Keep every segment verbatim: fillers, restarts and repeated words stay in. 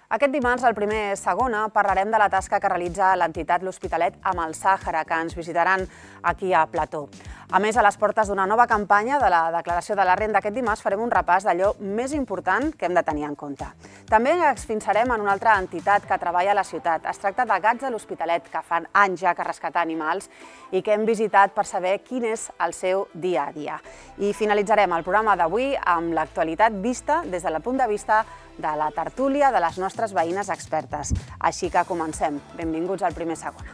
Aquest dimarts, al primer segona, parlarem de la tasca que realitza l'entitat L'Hospitalet amb el Sàhara, que ens visitaran aquí a Plató. A més, a les portes d'una nova campanya de la declaració de la renda aquest dimarts farem un repàs d'allò més important que hem de tenir en compte. També ens finsarem en una altra entitat que treballa a la ciutat. Es tracta de Gats de l'Hospitalet, que fan anys ja que rescata animals i que hem visitat per saber quin és el seu dia a dia. I finalitzarem el programa d'avui amb l'actualitat vista des del punt de vista de la tertúlia de les nostres veïnes expertes. Així que comencem. Benvinguts al primer segona.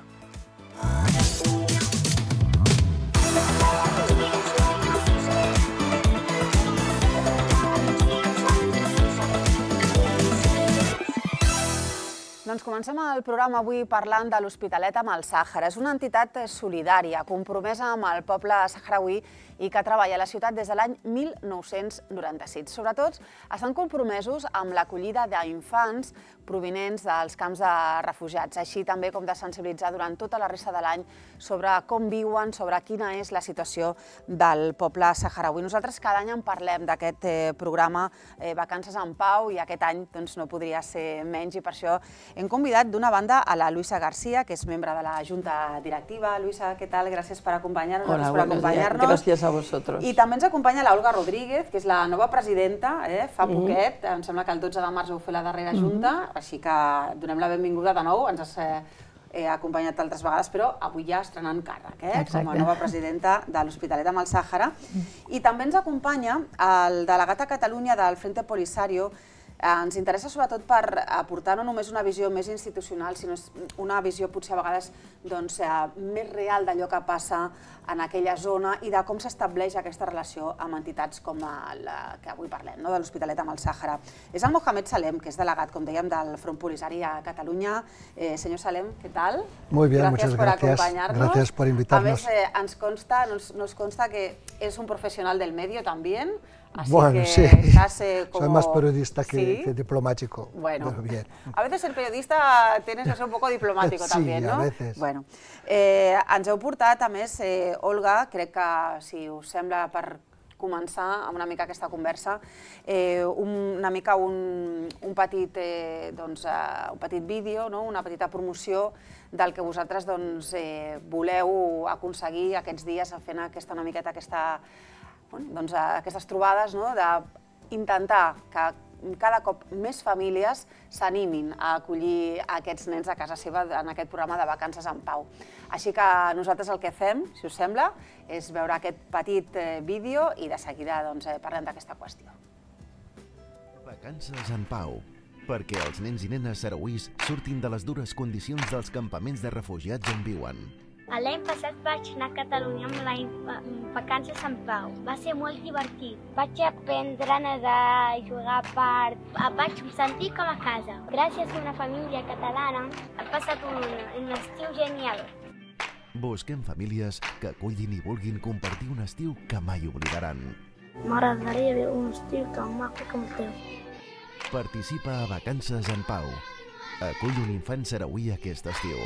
Doncs comencem el programa avui parlant de l'Hospitalet amb el Sàhara. És una entitat solidària, compromesa amb el poble sahrauí i que treballa a la ciutat des de l'any mil nou-cents noranta-sis. Sobretot, estan compromesos amb l'acollida d'infants provinents dels camps de refugiats, així també com de sensibilitzar durant tota la resta de l'any sobre com viuen, sobre quina és la situació del poble sahrauí. Nosaltres cada any en parlem d'aquest programa Vacances en Pau i aquest any no podria ser menys i per això hem convidat d'una banda a la Luisa García, que és membre de la Junta Directiva. Luisa, què tal? Gràcies per acompanyar-nos. Hola, buenos días. Gràcies a vosotros. I també ens acompanya l'Olga Rodríguez, que és la nova presidenta, fa poquet, em sembla que el dotze de març vau fer la darrera junta, així que donem la benvinguda de nou, ens has acompanyat altres vegades, però avui ja estrenant càrrec, com a nova presidenta de l'Hospitalet amb el Sàhara. I també ens acompanya el delegat a Catalunya del Frente Polisario. Ens interessa sobretot per aportar no només una visió més institucional, sinó una visió potser a vegades més real d'allò que passa en aquella zona i de com s'estableix aquesta relació amb entitats com la que avui parlem, de l'Hospitalet amb el Sàhara. És el Mohamed Salem, que és delegat, com dèiem, del Front Polisari a Catalunya. Senyor Salem, què tal? Muy bien, muchas gracias. Gracias por invitarnos. A més, ens consta, nos consta que es un profesional del medio también. Así bueno, que sí, estás, eh, como... soy más periodista que, ¿Sí? que diplomático. Bueno, pero bien. A veces el periodista tienes que ser un poco diplomático sí, también, ¿no? Sí, a veces. Bueno, eh, ens heu portat, a més, eh, Olga, crec que, si us sembla, per començar amb una mica aquesta conversa, eh, una mica un, un, petit, eh, doncs, uh, un petit vídeo, no? Una petita promoció del que vosaltres doncs, eh, voleu aconseguir aquests dies fent aquesta, una miqueta aquesta... Doncs, aquestes trobades d'intentar que cada cop més famílies s'animin a acollir aquests nens a casa seva en aquest programa de Vacances en Pau. Així que nosaltres el que fem, si us sembla, és veure aquest petit vídeo i de seguida parlem d'aquesta qüestió. Vacances en Pau, perquè els nens i nenes sarauís surtin de les dures condicions dels campaments de refugiats on viuen. L'any passat vaig anar a Catalunya amb les Vacances en Pau. Va ser molt divertit. Vaig aprendre a nedar, a jugar a part. Vaig sentir com a casa. Gràcies a una família catalana he passat un, un estiu genial. Busquem famílies que acullin i vulguin compartir un estiu que mai oblidaran. M'agradaria viure un estiu tan maco com el teu. Participa a Vacances en Pau. Acull un infant sarauí aquest estiu.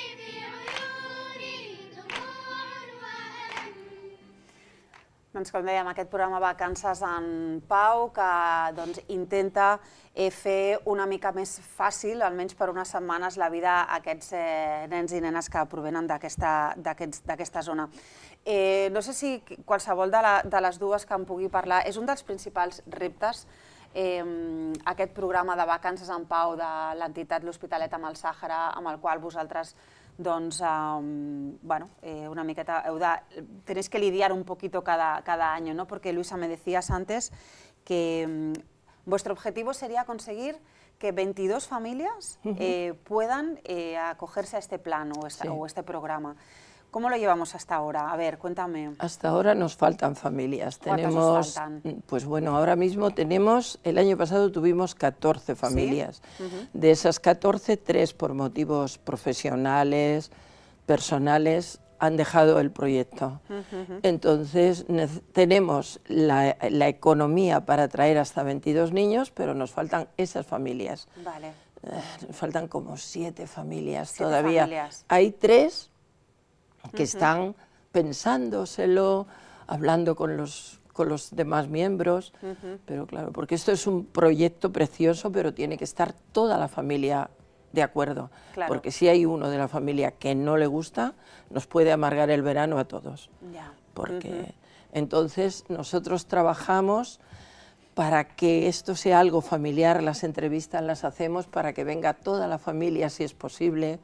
Doncs, com dèiem, aquest programa Vacances en Pau que intenta fer una mica més fàcil, almenys per unes setmanes, la vida a aquests nens i nenes que provenen d'aquesta zona. No sé si qualsevol de les dues que em pugui parlar, és un dels principals reptes aquest programa de Vacances en Pau de l'entitat L'Hospitalet amb el Sàhara, amb el qual vosaltres doncs, bueno, una miqueta, heu de, tenéis que lidiar un poquito cada, cada año, ¿no? Porque, Luisa, me decías antes que um, vuestro objetivo sería conseguir que veintidós familias eh, puedan eh, acogerse a este plan o, esta, sí. o este programa. ¿Cómo lo llevamos hasta ahora? A ver, cuéntame. Hasta ahora nos faltan familias. ¿Cuántas os faltan? Pues bueno, ahora mismo tenemos, el año pasado tuvimos catorce familias. ¿Sí? Uh-huh. De esas catorce, tres por motivos profesionales, personales, han dejado el proyecto. Uh-huh. Entonces tenemos la, la economía para traer hasta veintidós niños, pero nos faltan esas familias. Vale. Eh, faltan como siete familias siete todavía. Familias. Hay tres que Uh-huh. están pensándoselo, hablando con los con los demás miembros, uh-huh. pero claro, porque esto es un proyecto precioso, pero tiene que estar toda la familia de acuerdo, claro. porque si hay uno de la familia que no le gusta, nos puede amargar el verano a todos. Ya. Porque Uh-huh. entonces nosotros trabajamos para que esto sea algo familiar, las entrevistas las hacemos para que venga toda la familia si es posible,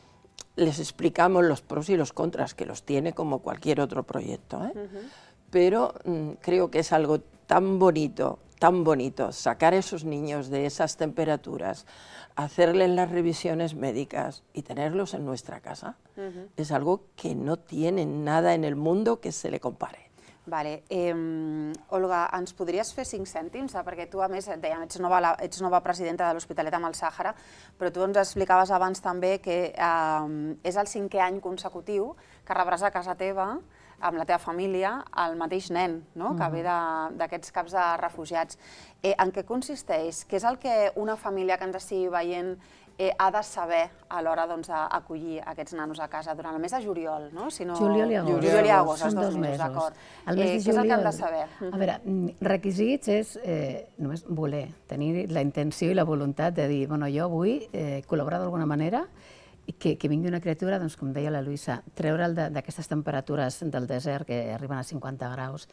les explicamos los pros y los contras, que los tiene como cualquier otro proyecto, ¿eh? Uh-huh. Pero mmm, creo que es algo tan bonito, tan bonito, sacar a esos niños de esas temperaturas, hacerles las revisiones médicas y tenerlos en nuestra casa, uh-huh. es algo que no tiene nada en el mundo que se le compare. Vale. Eh, Olga, ens podries fer cinc cèntims? Perquè tu, a més, et dèiem, ets nova, ets nova presidenta de l'Hospitalet amb el Sàhara, però tu ens explicaves abans també que eh, és el cinquè any consecutiu que rebràs a casa teva, amb la teva família, el mateix nen, no? que ve d'aquests camps de refugiats. Eh, en què consisteix? Què és el que una família que ens estigui veient eh, ha de saber a l'hora d'acollir aquests nanos a casa durant el mes de juliol, no? Si no... Juliol i agost. Juliol i agost, els Són dos dos mesos, mesos. d'acord. El mes Eh, de què és el que han de juliol- saber? A veure, requisits és eh, només voler, tenir la intenció i la voluntat de dir, bueno, jo vull eh, col·laborar d'alguna manera i que, que vingui una criatura, doncs, com deia la Luisa, treure'l de- d'aquestes temperatures del desert que arriben a cinquanta graus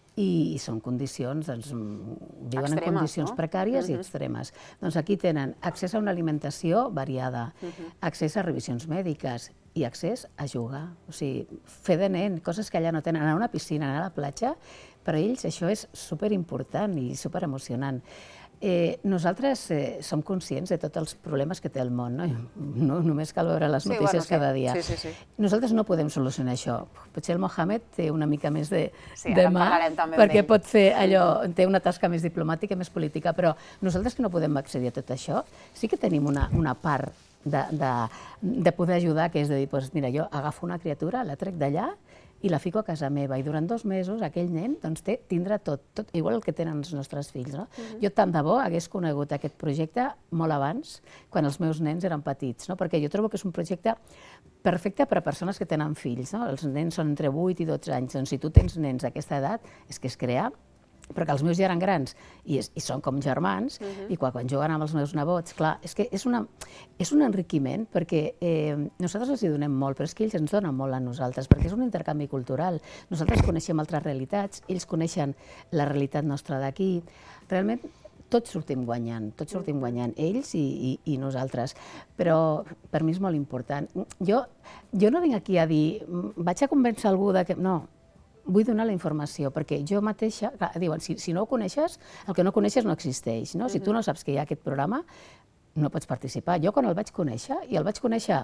i són condicions, doncs, viuen en Extremes, condicions no? precàries i extremes. Doncs aquí tenen accés a una alimentació variada, accés a revisions mèdiques i accés a jugar. O sigui, fer de nen, coses que allà no tenen, anar a una piscina, anar a la platja, per a ells això és superimportant i superemocionant. Eh, nosaltres eh, som conscients de tots els problemes que té el món, no? No només cal veure les Sí, notícies bueno, sí. cada dia. Sí, sí, sí. Nosaltres no podem solucionar això. Potser el Mohamed té una mica més de, Sí, de ara en mà, parlarem també amb perquè ell. pot fer allò, té una tasca més diplomàtica, més política, però nosaltres que no podem accedir a tot això, sí que tenim una, una part de, de, de poder ajudar, que és de dir, doncs, mira, jo agafo una criatura, la trec d'allà, i la fico a casa meva, i durant dos mesos aquell nen doncs, té, tindrà tot, tot, igual el que tenen els nostres fills. No? Uh-huh. Jo tant de bo hagués conegut aquest projecte molt abans, quan els meus nens eren petits, no? Perquè jo trobo que és un projecte perfecte per a persones que tenen fills. No? Els nens són entre vuit i dotze anys, doncs si tu tens nens d'aquesta edat, és que es crea, però que els meus ja eren grans i, és, i són com germans, uh-huh. i quan, quan juguen amb els meus nebots, clar, és que és, una, és un enriquiment, perquè eh, nosaltres els hi donem molt, però és que ells ens donen molt a nosaltres, perquè és un intercanvi cultural. Nosaltres coneixem altres realitats, ells coneixen la realitat nostra d'aquí. Realment, tots sortim guanyant, tots sortim guanyant, ells i, i, i nosaltres. Però per mi és molt important. Jo, jo no vinc aquí a dir, vaig a convèncer algú de que... No, vull donar la informació, perquè jo mateixa, clar, diuen, si, si no ho coneixes, el que no coneixes no existeix, no? Si tu no saps que hi ha aquest programa, no pots participar. Jo quan el vaig conèixer, i el vaig conèixer,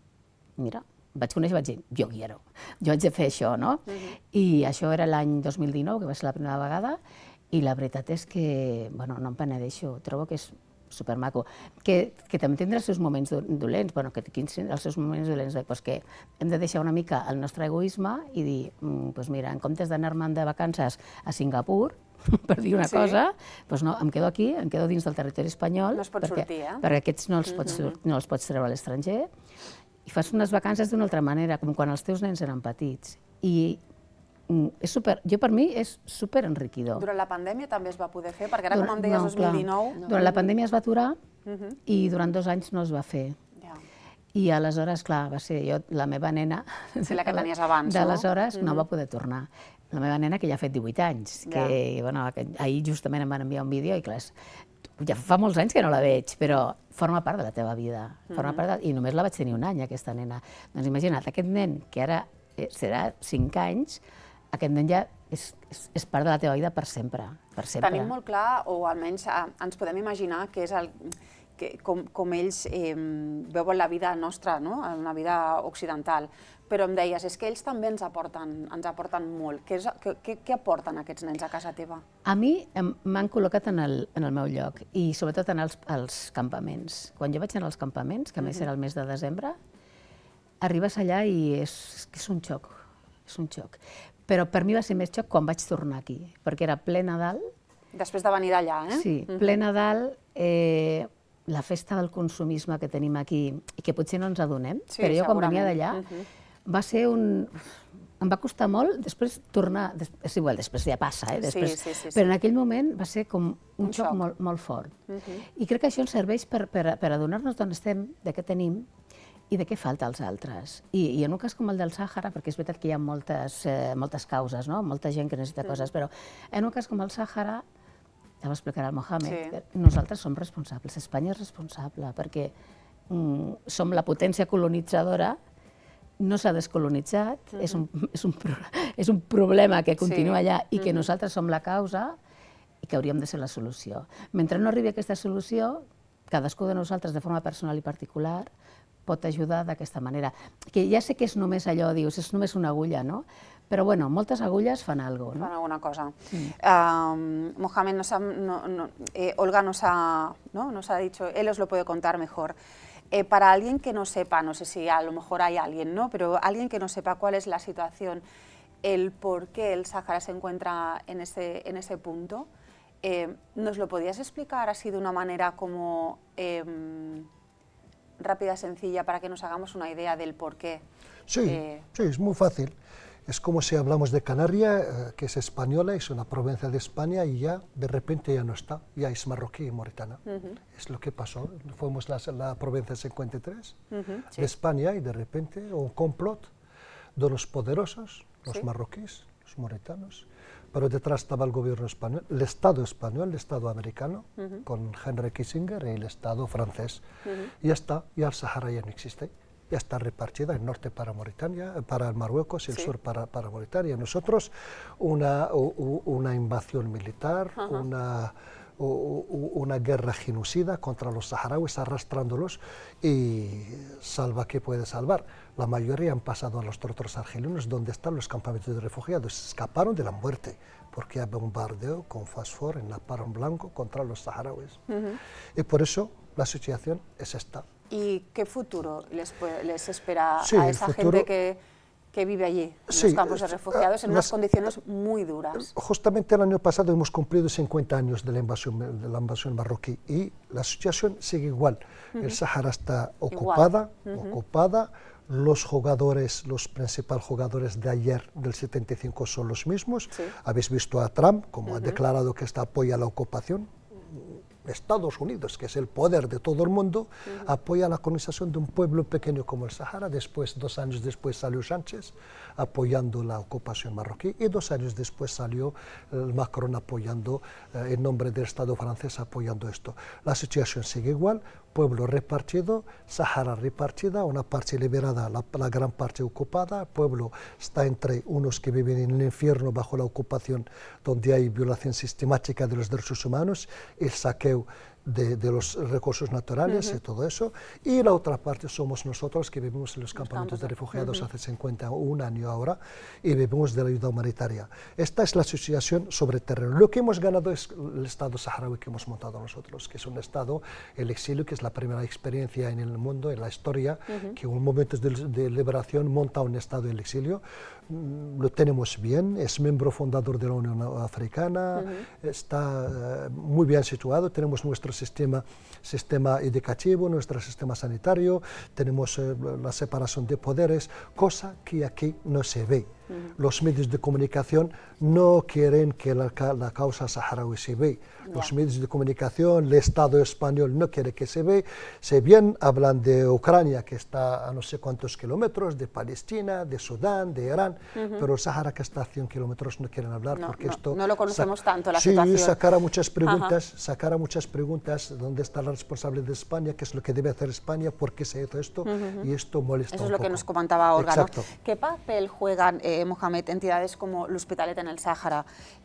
mira, vaig conèixer, vaig dir, jo quiero, jo haig de fer això, no? I això era l'any dos mil dinou, que va ser la primera vegada, i la veritat és que, bueno, no em penedeixo, trobo que és supermaco, que, que també tindrà els seus moments dolents, bueno, que quins són els seus moments dolents, doncs que hem de deixar una mica el nostre egoisme i dir, doncs mira, en comptes d'anar-me'n de vacances a Singapur, per dir una Sí. cosa, doncs no, em quedo aquí, em quedo dins del territori espanyol, No es pot perquè, sortir, eh? perquè aquests no els, pots, no els pots treure a l'estranger, i fas unes vacances d'una altra manera, com quan els teus nens eren petits. I és super, jo per mi és super enriquidor. Durant la pandèmia també es va poder fer, perquè ara, Durant- com em deies, no, dos mil dinou... clar. Durant la pandèmia es va aturar i durant dos anys no es va fer. Ja. I aleshores, clar, va ser jo, la meva nena... Sí, la que tenies abans, no? D'aleshores no va poder tornar. La meva nena, que ja ha fet divuit anys, que bueno, que ahir justament em van enviar un vídeo i clar, és- ja fa molts anys que no la veig, però forma part de la teva vida. Forma part de, I només la vaig tenir un any, aquesta nena. Doncs imagina't, aquest nen, que ara eh, serà cinc anys, aquest nen ja és, és, és part de la teva vida per sempre. Per sempre. Tenim molt clar, o almenys eh, ens podem imaginar que és el, que, com, com ells eh, veuen la vida nostra, no? Una vida occidental. Però em deies, és que ells també ens aporten, ens aporten molt. Què, és, què, què, què aporten aquests nens a casa teva? A mi m'han col·locat en el, en el meu lloc i sobretot en els, els campaments. Quan jo vaig anar als campaments, que a més era el mes de desembre, arribes allà i és, és un xoc, és un xoc. Però per mi va ser més xoc quan vaig tornar aquí, perquè era ple Nadal. Després de venir d'allà, eh? Sí, ple Nadal, eh, la festa del consumisme que tenim aquí, i que potser no ens adonem, Sí, però jo quan venia segurament. d'allà va ser un... em va costar molt després tornar, és igual, després ja passa, eh? Després, sí, sí, sí, sí. Però en aquell moment va ser com un, Un xoc, xoc. molt, molt fort. Uh -huh. I crec que això ens serveix per, per, per adonar-nos d'on estem, de què tenim i de què falta als altres. I, i en un cas com el del Sàhara, perquè és veritat que hi ha moltes, eh, moltes causes, no? Molta gent que necessita uh -huh. coses, però en un cas com el Sàhara, ja ho explicarà el Mohamed, Sí. que nosaltres som responsables, Espanya és responsable, perquè mm, som la potència colonitzadora, no s'ha descolonitzat, uh -huh. és, un, és, un, és un problema que continua Sí. allà i que Uh -huh. nosaltres som la causa i que hauríem de ser la solució. Mentre no arribi aquesta solució, cadascú de nosaltres, de forma personal i particular, pot ajudar d'aquesta manera. Que ja sé que és només allò, dius, és només una agulla, no? Però bueno, moltes agulles fan alguna cosa, Fan no? alguna cosa. Mm. Um, Mohamed, nos ha, no, no, eh, Olga nos ha, ¿no? nos ha dicho, él os lo puede contar mejor. Eh, para alguien que no sepa, no sé si a lo mejor hay alguien, ¿no? Pero alguien que no sepa cuál es la situación, el por qué el Sáhara se encuentra en ese, en ese punto, eh, ¿nos lo podías explicar así de una manera como eh, rápida, sencilla, para que nos hagamos una idea del por qué? Sí, eh, sí, es muy fácil. Es como si hablamos de Canarias, eh, que es española, es una provincia de España y ya de repente ya no está, ya es marroquí y mauritana. Uh-huh. Es lo que pasó. Fuimos la, la provincia cincuenta y tres uh-huh, sí. de España y de repente un complot de los poderosos, los sí. marroquíes, los mauritanos, pero detrás estaba el gobierno español, el Estado español, el Estado americano, uh-huh. con Henry Kissinger y el Estado francés. Uh-huh. Y ya está, ya el Sahara ya no existe. Ya está repartida, el norte para Mauritania, para Marruecos y el sí. sur para, para Mauritania. Nosotros, una, u, una invasión militar, uh-huh. una, u, una guerra genocida contra los saharauis, arrastrándolos, y salva que puede salvar. La mayoría han pasado a los otros argelinos, donde están los campamentos de refugiados. Escaparon de la muerte, porque hay bombardeo con fósforo en la Parón Blanco contra los saharauis. Uh-huh. Y por eso la situación es esta. ¿Y qué futuro les, les espera sí, a esa futuro, gente que, que vive allí, en sí, los campos de refugiados, en las, unas condiciones muy duras? Justamente el año pasado hemos cumplido cincuenta años de la invasión, de la invasión marroquí y la situación sigue igual. Uh-huh. El Sahara está ocupada, uh-huh. ocupada. Los jugadores, los principales jugadores de ayer, del setenta y cinco, son los mismos. Sí. Habéis visto a Trump, como uh-huh. ha declarado que está apoya la ocupación. Estados Unidos, que es el poder de todo el mundo, uh-huh. apoya la colonización de un pueblo pequeño como el Sahara. Después, dos años después salió Sánchez apoyando la ocupación marroquí y dos años después salió el Macron apoyando, eh, en nombre del Estado francés, apoyando esto. La situación sigue igual, pueblo repartido, Sahara repartida, una parte liberada, la, la gran parte ocupada, el pueblo está entre unos que viven en el infierno bajo la ocupación, donde hay violación sistemática de los derechos humanos, el saqueo De, de los recursos naturales uh-huh. y todo eso, y la otra parte somos nosotros que vivimos en los, los campamentos de refugiados uh-huh. hace cincuenta, un año ahora, y vivimos de la ayuda humanitaria. Esta es la situación sobre terreno. Lo que hemos ganado es el Estado saharaui que hemos montado nosotros, que es un Estado, el exilio, que es la primera experiencia en el mundo, en la historia, uh-huh. que en un momento de, de liberación monta un Estado en el exilio. Mm, lo tenemos bien, es miembro fundador de la Unión Africana, uh-huh. está uh, muy bien situado, tenemos nuestro sistema, sistema educativo, nuestro sistema sanitario, tenemos eh, la separación de poderes, cosa que aquí no se ve. Uh-huh. Los medios de comunicación no quieren que la, la causa saharaui se ve. Yeah. Los medios de comunicación, el Estado español no quiere que se ve. Se bien hablan de Ucrania, que está a no sé cuántos kilómetros, de Palestina, de Sudán, de Irán, uh-huh. pero el Sahara, que está a cien kilómetros, no quieren hablar no, porque no, esto... No lo conocemos tanto, la sí, situación. Sí, sacará muchas preguntas, uh-huh. sacará muchas preguntas, ¿dónde está la responsabilidad de España? ¿Qué es lo que debe hacer España? ¿Por qué se hizo esto? Uh-huh. Y esto molesta Eso un es lo poco. que nos comentaba Olga, ¿no? ¿Qué papel juegan, eh, Mohamed, entidades como l'Hospitalet en el Sáhara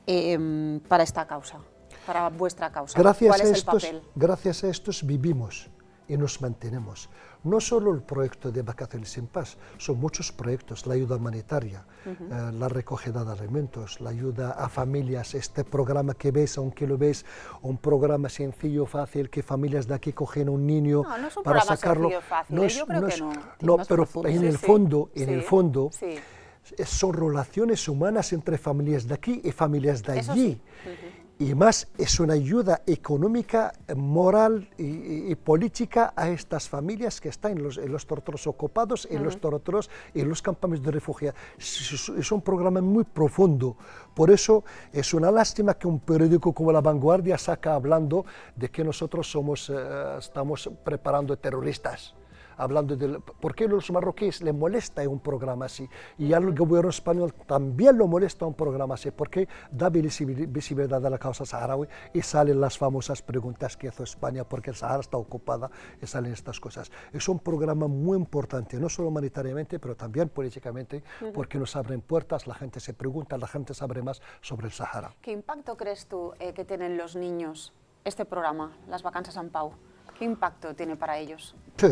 eh, para esta causa, para vuestra causa? Gracias ¿Cuál a es el estos, papel? Gracias a estos vivimos y nos mantenemos. No solo el proyecto de Vacaciones en Paz, son muchos proyectos, la ayuda humanitaria, uh-huh. eh, la recogida de alimentos, la ayuda a familias, este programa que ves, aunque lo ves, un programa sencillo, fácil, que familias de aquí cogen un niño no, no es un para programa sacarlo. Sencillo, fácil, no ¿eh? es, Yo creo no que es, no. No, Más pero profundo. en Sí, el sí, fondo, sí, en el fondo, sí. son relaciones humanas entre familias de aquí y familias de Eso allí. sí. Uh-huh. y más es una ayuda económica, moral y, y, y política a estas familias que están en los, en los territorios ocupados, en uh-huh. los territorios, en los campamentos de refugiados. Es, es un programa muy profundo. Por eso es una lástima que un periódico como La Vanguardia saca hablando de que nosotros somos, uh, estamos preparando terroristas. Hablando de por qué a los marroquíes les molesta un programa así y al gobierno español también lo molesta un programa así, porque da visibilidad a la causa saharaui y salen las famosas preguntas que hizo España porque el Sahara está ocupada y salen estas cosas. Es un programa muy importante, no solo humanitariamente, pero también políticamente, uh-huh. porque nos abren puertas, la gente se pregunta, la gente sabe más sobre el Sahara. ¿Qué impacto crees tú eh, que tienen los niños este programa, las vacances en Pau? ¿Qué impacto tiene para ellos? Sí,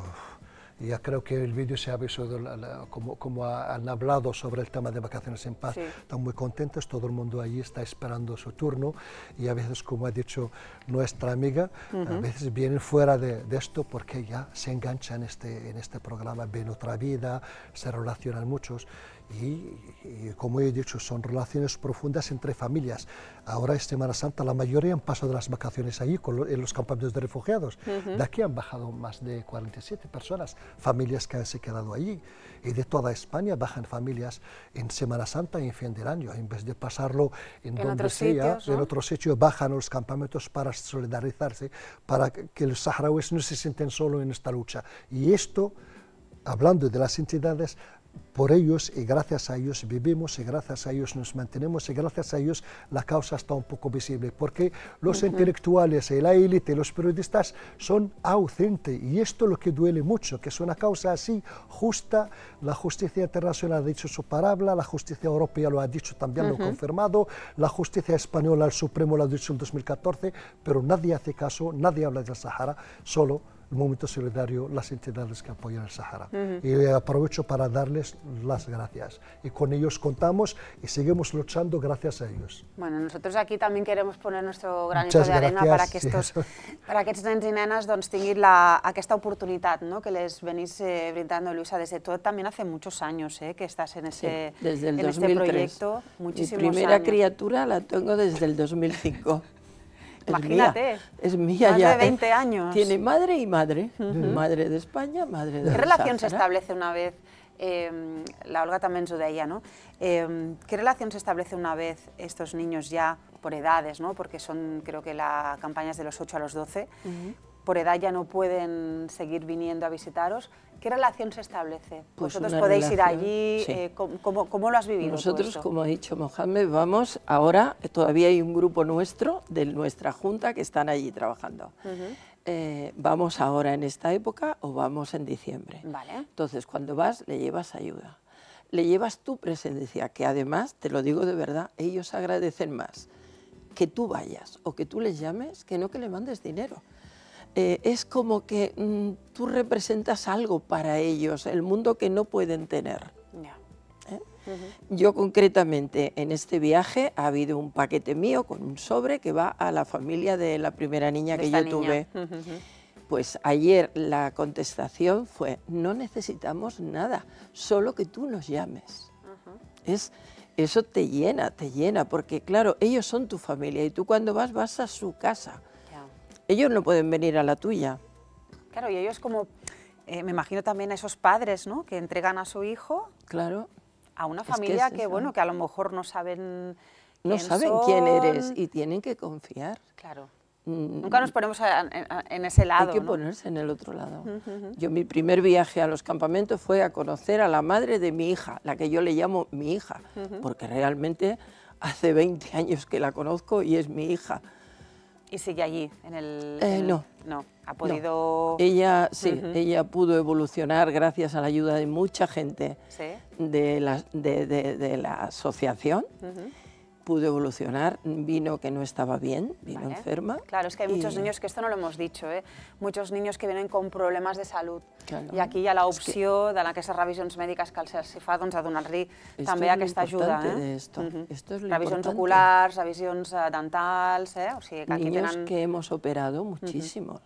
ya creo que el vídeo se ha visto la, la, como, como han hablado sobre el tema de vacaciones en paz. Sí. Están muy contentos, todo el mundo allí está esperando su turno y a veces, como ha dicho nuestra amiga, uh-huh. a veces vienen fuera de, de esto porque ya se enganchan en este, en este programa, ven otra vida, se relacionan muchos. Y, y como he dicho, son relaciones profundas entre familias. Ahora es Semana Santa, la mayoría han pasado las vacaciones allí con lo, en los campamentos de refugiados. Uh-huh. De aquí han bajado más de cuarenta y siete personas, familias que han se quedado allí. Y de toda España bajan familias en Semana Santa y en fin del año. En vez de pasarlo en, en donde sea, sitios, ¿no? En otro sitio, bajan a los campamentos para solidarizarse, para que los saharauis no se sienten solos en esta lucha. Y esto, hablando de las entidades, por ellos y gracias a ellos vivimos y gracias a ellos nos mantenemos y gracias a ellos la causa está un poco visible, porque los uh-huh. intelectuales y la élite y los periodistas son ausentes y esto es lo que duele mucho, que es una causa así justa. La justicia internacional ha dicho su palabra, la justicia europea lo ha dicho también, uh-huh. lo ha confirmado, la justicia española, el Supremo lo ha dicho en dos mil catorce, pero nadie hace caso, nadie habla del Sahara, solo el Movimiento Solidario, las entidades que apoyan el Sahara. Uh-huh. Y aprovecho para darles las gracias. Y con ellos contamos y seguimos luchando gracias a ellos. Bueno, nosotros aquí también queremos poner nuestro granito Muchas de arena gracias, para que estos, sí. para aquests nens i nenes doncs, tinguin la, aquesta oportunitat, ¿no? Que les venís eh, brindando, Luisa, desde todo también hace muchos años eh, que estás en, ese, sí, desde el en dos mil tres. Este proyecto. Muchísimos Mi primera años. criatura la tengo desde el dos mil cinco. Es Imagínate, mía, es mía más ya. de veinte años. Tiene madre y madre, uh-huh. madre de España, madre de ¿Qué relación se Sahara? establece una vez, eh, la Olga también ens ho deia, ¿no? Eh, ¿Qué relación se establece una vez estos niños ya por edades, ¿no? Porque son, creo que la campaña es de los ocho a los doce, uh-huh. por edad ya no pueden seguir viniendo a visitaros? ¿Qué relación se establece? Pues ¿Vosotros podéis relación, ir allí? Sí. Eh, ¿cómo, cómo, ¿Cómo lo has vivido? Nosotros, como ha dicho Mohamed, vamos ahora, todavía hay un grupo nuestro, de nuestra junta, que están allí trabajando. Uh-huh. eh, vamos ahora en esta época o vamos en diciembre. Vale. Entonces, cuando vas, le llevas ayuda. Le llevas tu presencia, que además, te lo digo de verdad, ellos agradecen más que tú vayas o que tú les llames que no que le mandes dinero. Eh, es como que mmm, tú representas algo para ellos, el mundo que no pueden tener. Yeah. ¿Eh? Uh-huh. Yo concretamente en este viaje ha habido un paquete mío con un sobre que va a la familia de la primera niña de que yo niña. tuve. Uh-huh. Pues ayer la contestación fue, no necesitamos nada, solo que tú nos llames. Uh-huh. Es, eso te llena, te llena, porque claro, ellos son tu familia y tú cuando vas, vas a su casa. Ellos no pueden venir a la tuya. Claro, y ellos como, eh, me imagino también a esos padres, ¿no? Que entregan a su hijo claro. a una familia es que, es que bueno, que a lo mejor no saben quién No saben son. quién eres y tienen que confiar. Claro. Mm. Nunca nos ponemos a, a, en ese lado, Hay que ¿no? ponerse en el otro lado. Uh-huh. Yo mi primer viaje a los campamentos fue a conocer a la madre de mi hija, la que yo le llamo mi hija, uh-huh. porque realmente hace veinte años que la conozco y es mi hija. ¿Y sigue allí? En el, eh, en el... No. No, ha podido... No. Ella, sí, uh-huh. ella pudo evolucionar gracias a la ayuda de mucha gente ¿Sí? de, la, de, de, de la asociación. Uh-huh. Pudo evolucionar, vino que no estaba bien, vino vale. enferma. Claro, es que hay y... muchos niños, que esto no lo hemos dicho, ¿eh? Muchos niños que vienen con problemes de salut. Claro. I aquí hi ha l'opció que... d'aquestes revisions mèdiques que els fa, doncs, a donar-li també aquesta ajuda. Eh? De esto. Uh-huh. Esto es lo revisions importante. oculars, revisions dentals, eh? O sigui que aquí Niños tenen... que hemos operado muchísimos. Uh-huh.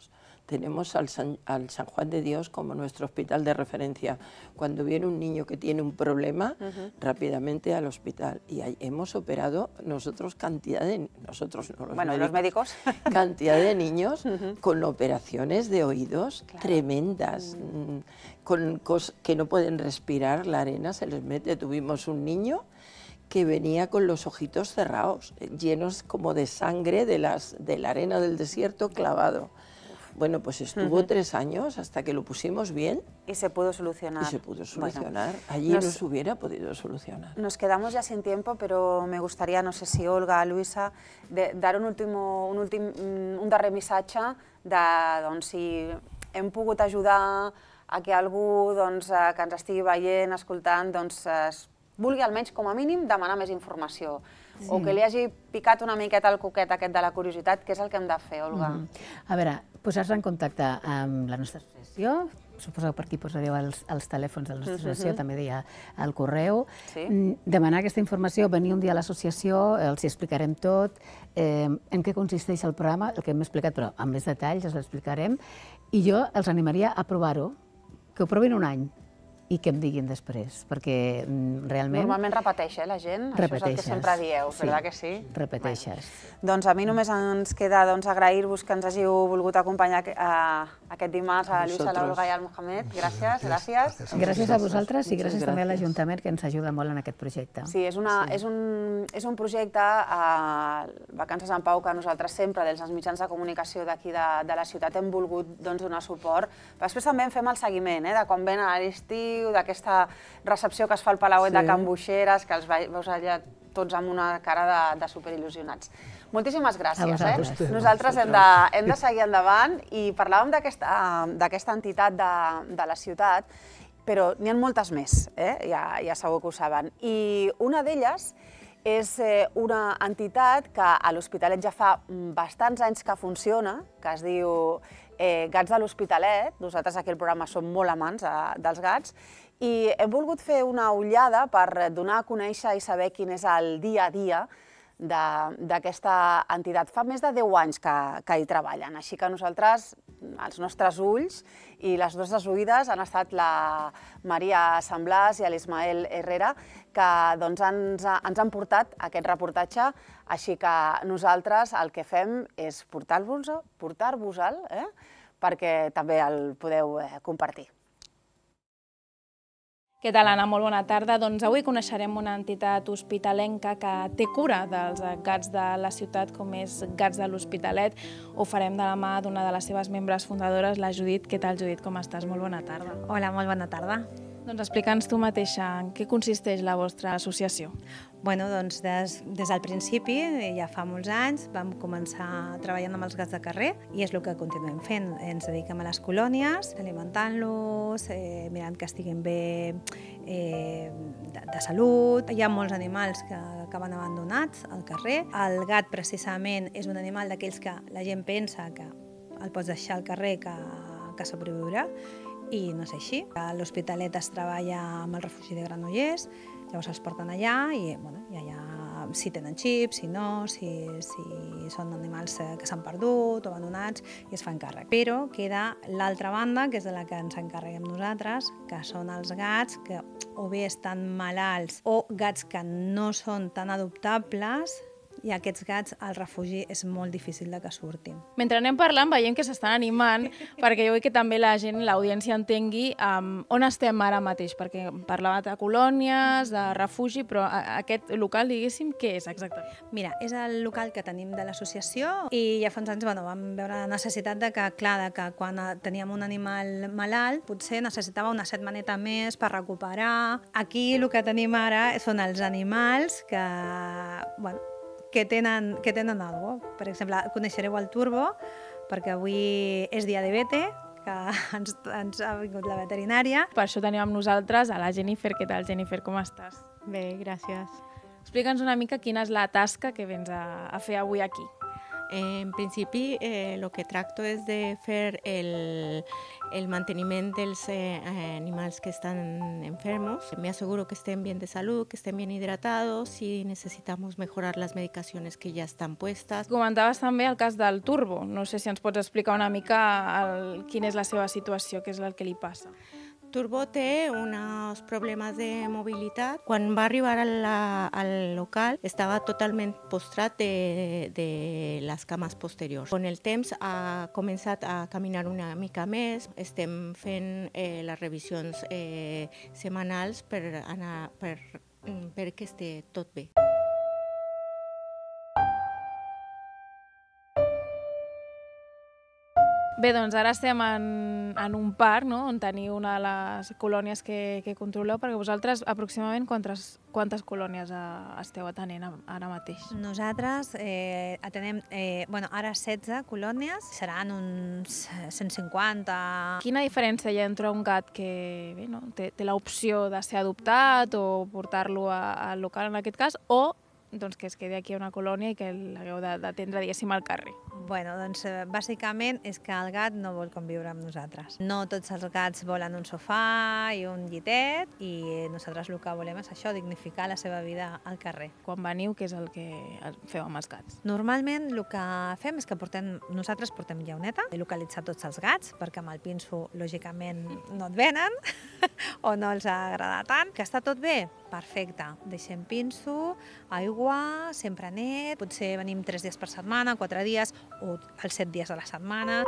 tenemos al San, al San Juan de Dios como nuestro hospital de referencia. Cuando viene un niño que tiene un problema, uh-huh. rápidamente al hospital. Y ahí hemos operado nosotros cantidad de... Nosotros no, los bueno, médicos, los médicos. Cantidad de niños uh-huh. con operaciones de oídos claro. tremendas, uh-huh. con cosas que no pueden respirar, la arena se les mete. Tuvimos un niño que venía con los ojitos cerrados, llenos como de sangre de, las, de la arena del desierto clavado. Bueno, pues estuvo uh-huh. tres años hasta que lo pusimos bien. Y se pudo solucionar. Y se pudo solucionar. Bueno, Allí nos, no se hubiera podido solucionar. Nos quedamos ya sin tiempo, pero me gustaría, no sé si Olga, Luisa, de, dar un último, un, últim, un darrer missatge de doncs, si hem pogut ajudar a que algú doncs, que ens estigui veient, escoltant, doncs, es vulgui almenys, com a mínim, demanar més informació. Sí. O que li hagi picat una miqueta el coquet aquest de la curiositat, què és el que hem de fer, Olga? Mm-hmm. A veure, posar-se en contacte amb la nostra associació, suposo que per aquí posareu els, els telèfons de la nostra associació, mm-hmm. també deia el correu, sí. demanar aquesta informació, venir un dia a l'associació, els hi explicarem tot, eh, en què consisteix el programa, el que hem explicat, però amb més detalls els l'explicarem, i jo els animaria a provar-ho, que ho provin un any, i que em diguin després, perquè realment... Normalment repeteix, eh, la gent? Repeteixes. Això és el que sempre dieu, sí. verdad que sí? Repeteixes. Bueno. Doncs a mi només ens queda doncs, agrair-vos que ens hàgiu volgut acompanyar a, aquest dimarts a Lluís, a l'Olga i al Mohamed. Gràcies, gràcies. Gràcies, gràcies a vosaltres i gràcies, gràcies també a l'Ajuntament, que ens ajuda molt en aquest projecte. Sí, és, una, sí. és, un, és un projecte, a Vacances en Pau, que nosaltres sempre, des dels mitjans de comunicació d'aquí de, de la ciutat, hem volgut doncs, donar suport. Però després també en fem el seguiment, eh, de quan venen a l'estiu, d'aquesta recepció que es fa al Palauet sí. de Can Buixeres, que els veus allà tots amb una cara de, de superil·lusionats. Moltíssimes gràcies. Eh? Nosaltres hem de, hem de seguir endavant i parlàvem d'aquesta entitat de, de la ciutat, però n'hi ha moltes més, eh? ja, ja segur que ho saben. I una d'elles és una entitat que a l'Hospitalet ja fa bastants anys que funciona, que es diu eh, Gats de l'Hospitalet. Nosaltres aquí al programa som molt amants eh, dels gats, i hem volgut fer una ullada per donar a conèixer i saber quin és el dia a dia d'aquesta entitat. Fa més de deu anys que, que hi treballen, així que nosaltres, els nostres ulls i les nostres oïdes han estat la Maria Sant Blas i l'Ismael Herrera, que doncs, ens, ens han portat aquest reportatge, així que nosaltres el que fem és portar-vos-el, portar-vos-el, eh? perquè també el podeu eh, compartir. Què tal, Anna? Molt bona tarda. Doncs avui coneixerem una entitat hospitalenca que té cura dels gats de la ciutat, com és Gats de l'Hospitalet. Ho farem de la mà d'una de les seves membres fundadores, la Judit. Què tal, Judit? Com estàs? Molt bona tarda. Hola, molt bona tarda. Doncs explica'ns tu mateixa en què consisteix la vostra associació. Bueno, doncs des, des del principi, ja fa molts anys, vam començar treballant amb els gats de carrer i és el que continuem fent. Ens dediquem a les colònies, alimentant-los, eh, mirant que estiguin bé eh, de, de salut. Hi ha molts animals que acaben abandonats al carrer. El gat, precisament, és un animal d'aquells que la gent pensa que el pots deixar al carrer que, que sobreviurà, i no és així. A l'Hospitalet es treballa amb el refugi de Granollers, llavors els porten allà i bueno, ja hi ha, si tenen xips, si no, si, si són animals que s'han perdut o abandonats, i es fan càrrec. Però queda l'altra banda, que és de la que ens encarreguem nosaltres, que són els gats que o bé estan malalts o gats que no són tan adoptables, i aquests gats al refugi és molt difícil de que surtin. Mentre anem parlant veiem que s'estan animant, perquè jo vull que també la gent, l'audiència entengui um, on estem ara mateix, perquè parlava de colònies, de refugi, però aquest local, diguéssim, què és exactament? Mira, és el local que tenim de l'associació i ja fa uns anys bueno, vam veure la necessitat de que, clar, de que quan teníem un animal malalt potser necessitava una setmaneta més per recuperar. Aquí el que tenim ara són els animals que, bueno, que tenen, que tenen alguna cosa. Per exemple, coneixereu el Turbo, perquè avui és dia de vete, que ens, ens ha vingut la veterinària. Per això tenim amb nosaltres a la Jennifer. Què tal, Jennifer? Com estàs? Bé, gràcies. Explica'ns una mica quina és la tasca que vens a, a fer avui aquí. En principi, el que tracto és de fer el, el manteniment dels eh, animals que estan enfermos. Me aseguro que estén bien de salud, que estén bien hidratados, si necesitamos mejorar las medicaciones que ya están puestas. Comentaves també el cas del Turbo. No sé si ens pots explicar una mica el, quina és la seva situació, què és el que li passa. Turbo té uns problemes de mobilitat. Quan va arribar al, al local estava totalment postrat de, de les cames posteriors. Con el temps ha començat a caminar una mica més. Estem fent eh, les revisions eh, setmanals per anar per, per que estigui tot bé. Bé, doncs ara estem en, en un parc, no?, on teniu una de les colònies que, que controleu, perquè vosaltres aproximadament quantes, quantes colònies a, esteu atenent ara mateix? Nosaltres eh, atenem eh, bueno, ara setze colònies, seran uns cent cinquanta. Quina diferència hi ha entre un gat que bé, no, té, té l'opció de ser adoptat o portar-lo al local en aquest cas, o doncs, que es quedi aquí a una colònia i que l'hagueu d'atendre, diguéssim, al carrer? Bueno, doncs bàsicament és que el gat no vol conviure amb nosaltres. No tots els gats volen un sofà i un llitet i nosaltres el que volem és això, dignificar la seva vida al carrer. Quan veniu, què és el que feu amb els gats? Normalment el que fem és que portem, nosaltres portem llauneta, he localitzat tots els gats, perquè amb el pinso lògicament no et venen o no els agrada tant. Que està tot bé? Perfecte. Deixem pinso, aigua, sempre net, potser venim tres dies per setmana, quatre dies o els set dies de la setmana.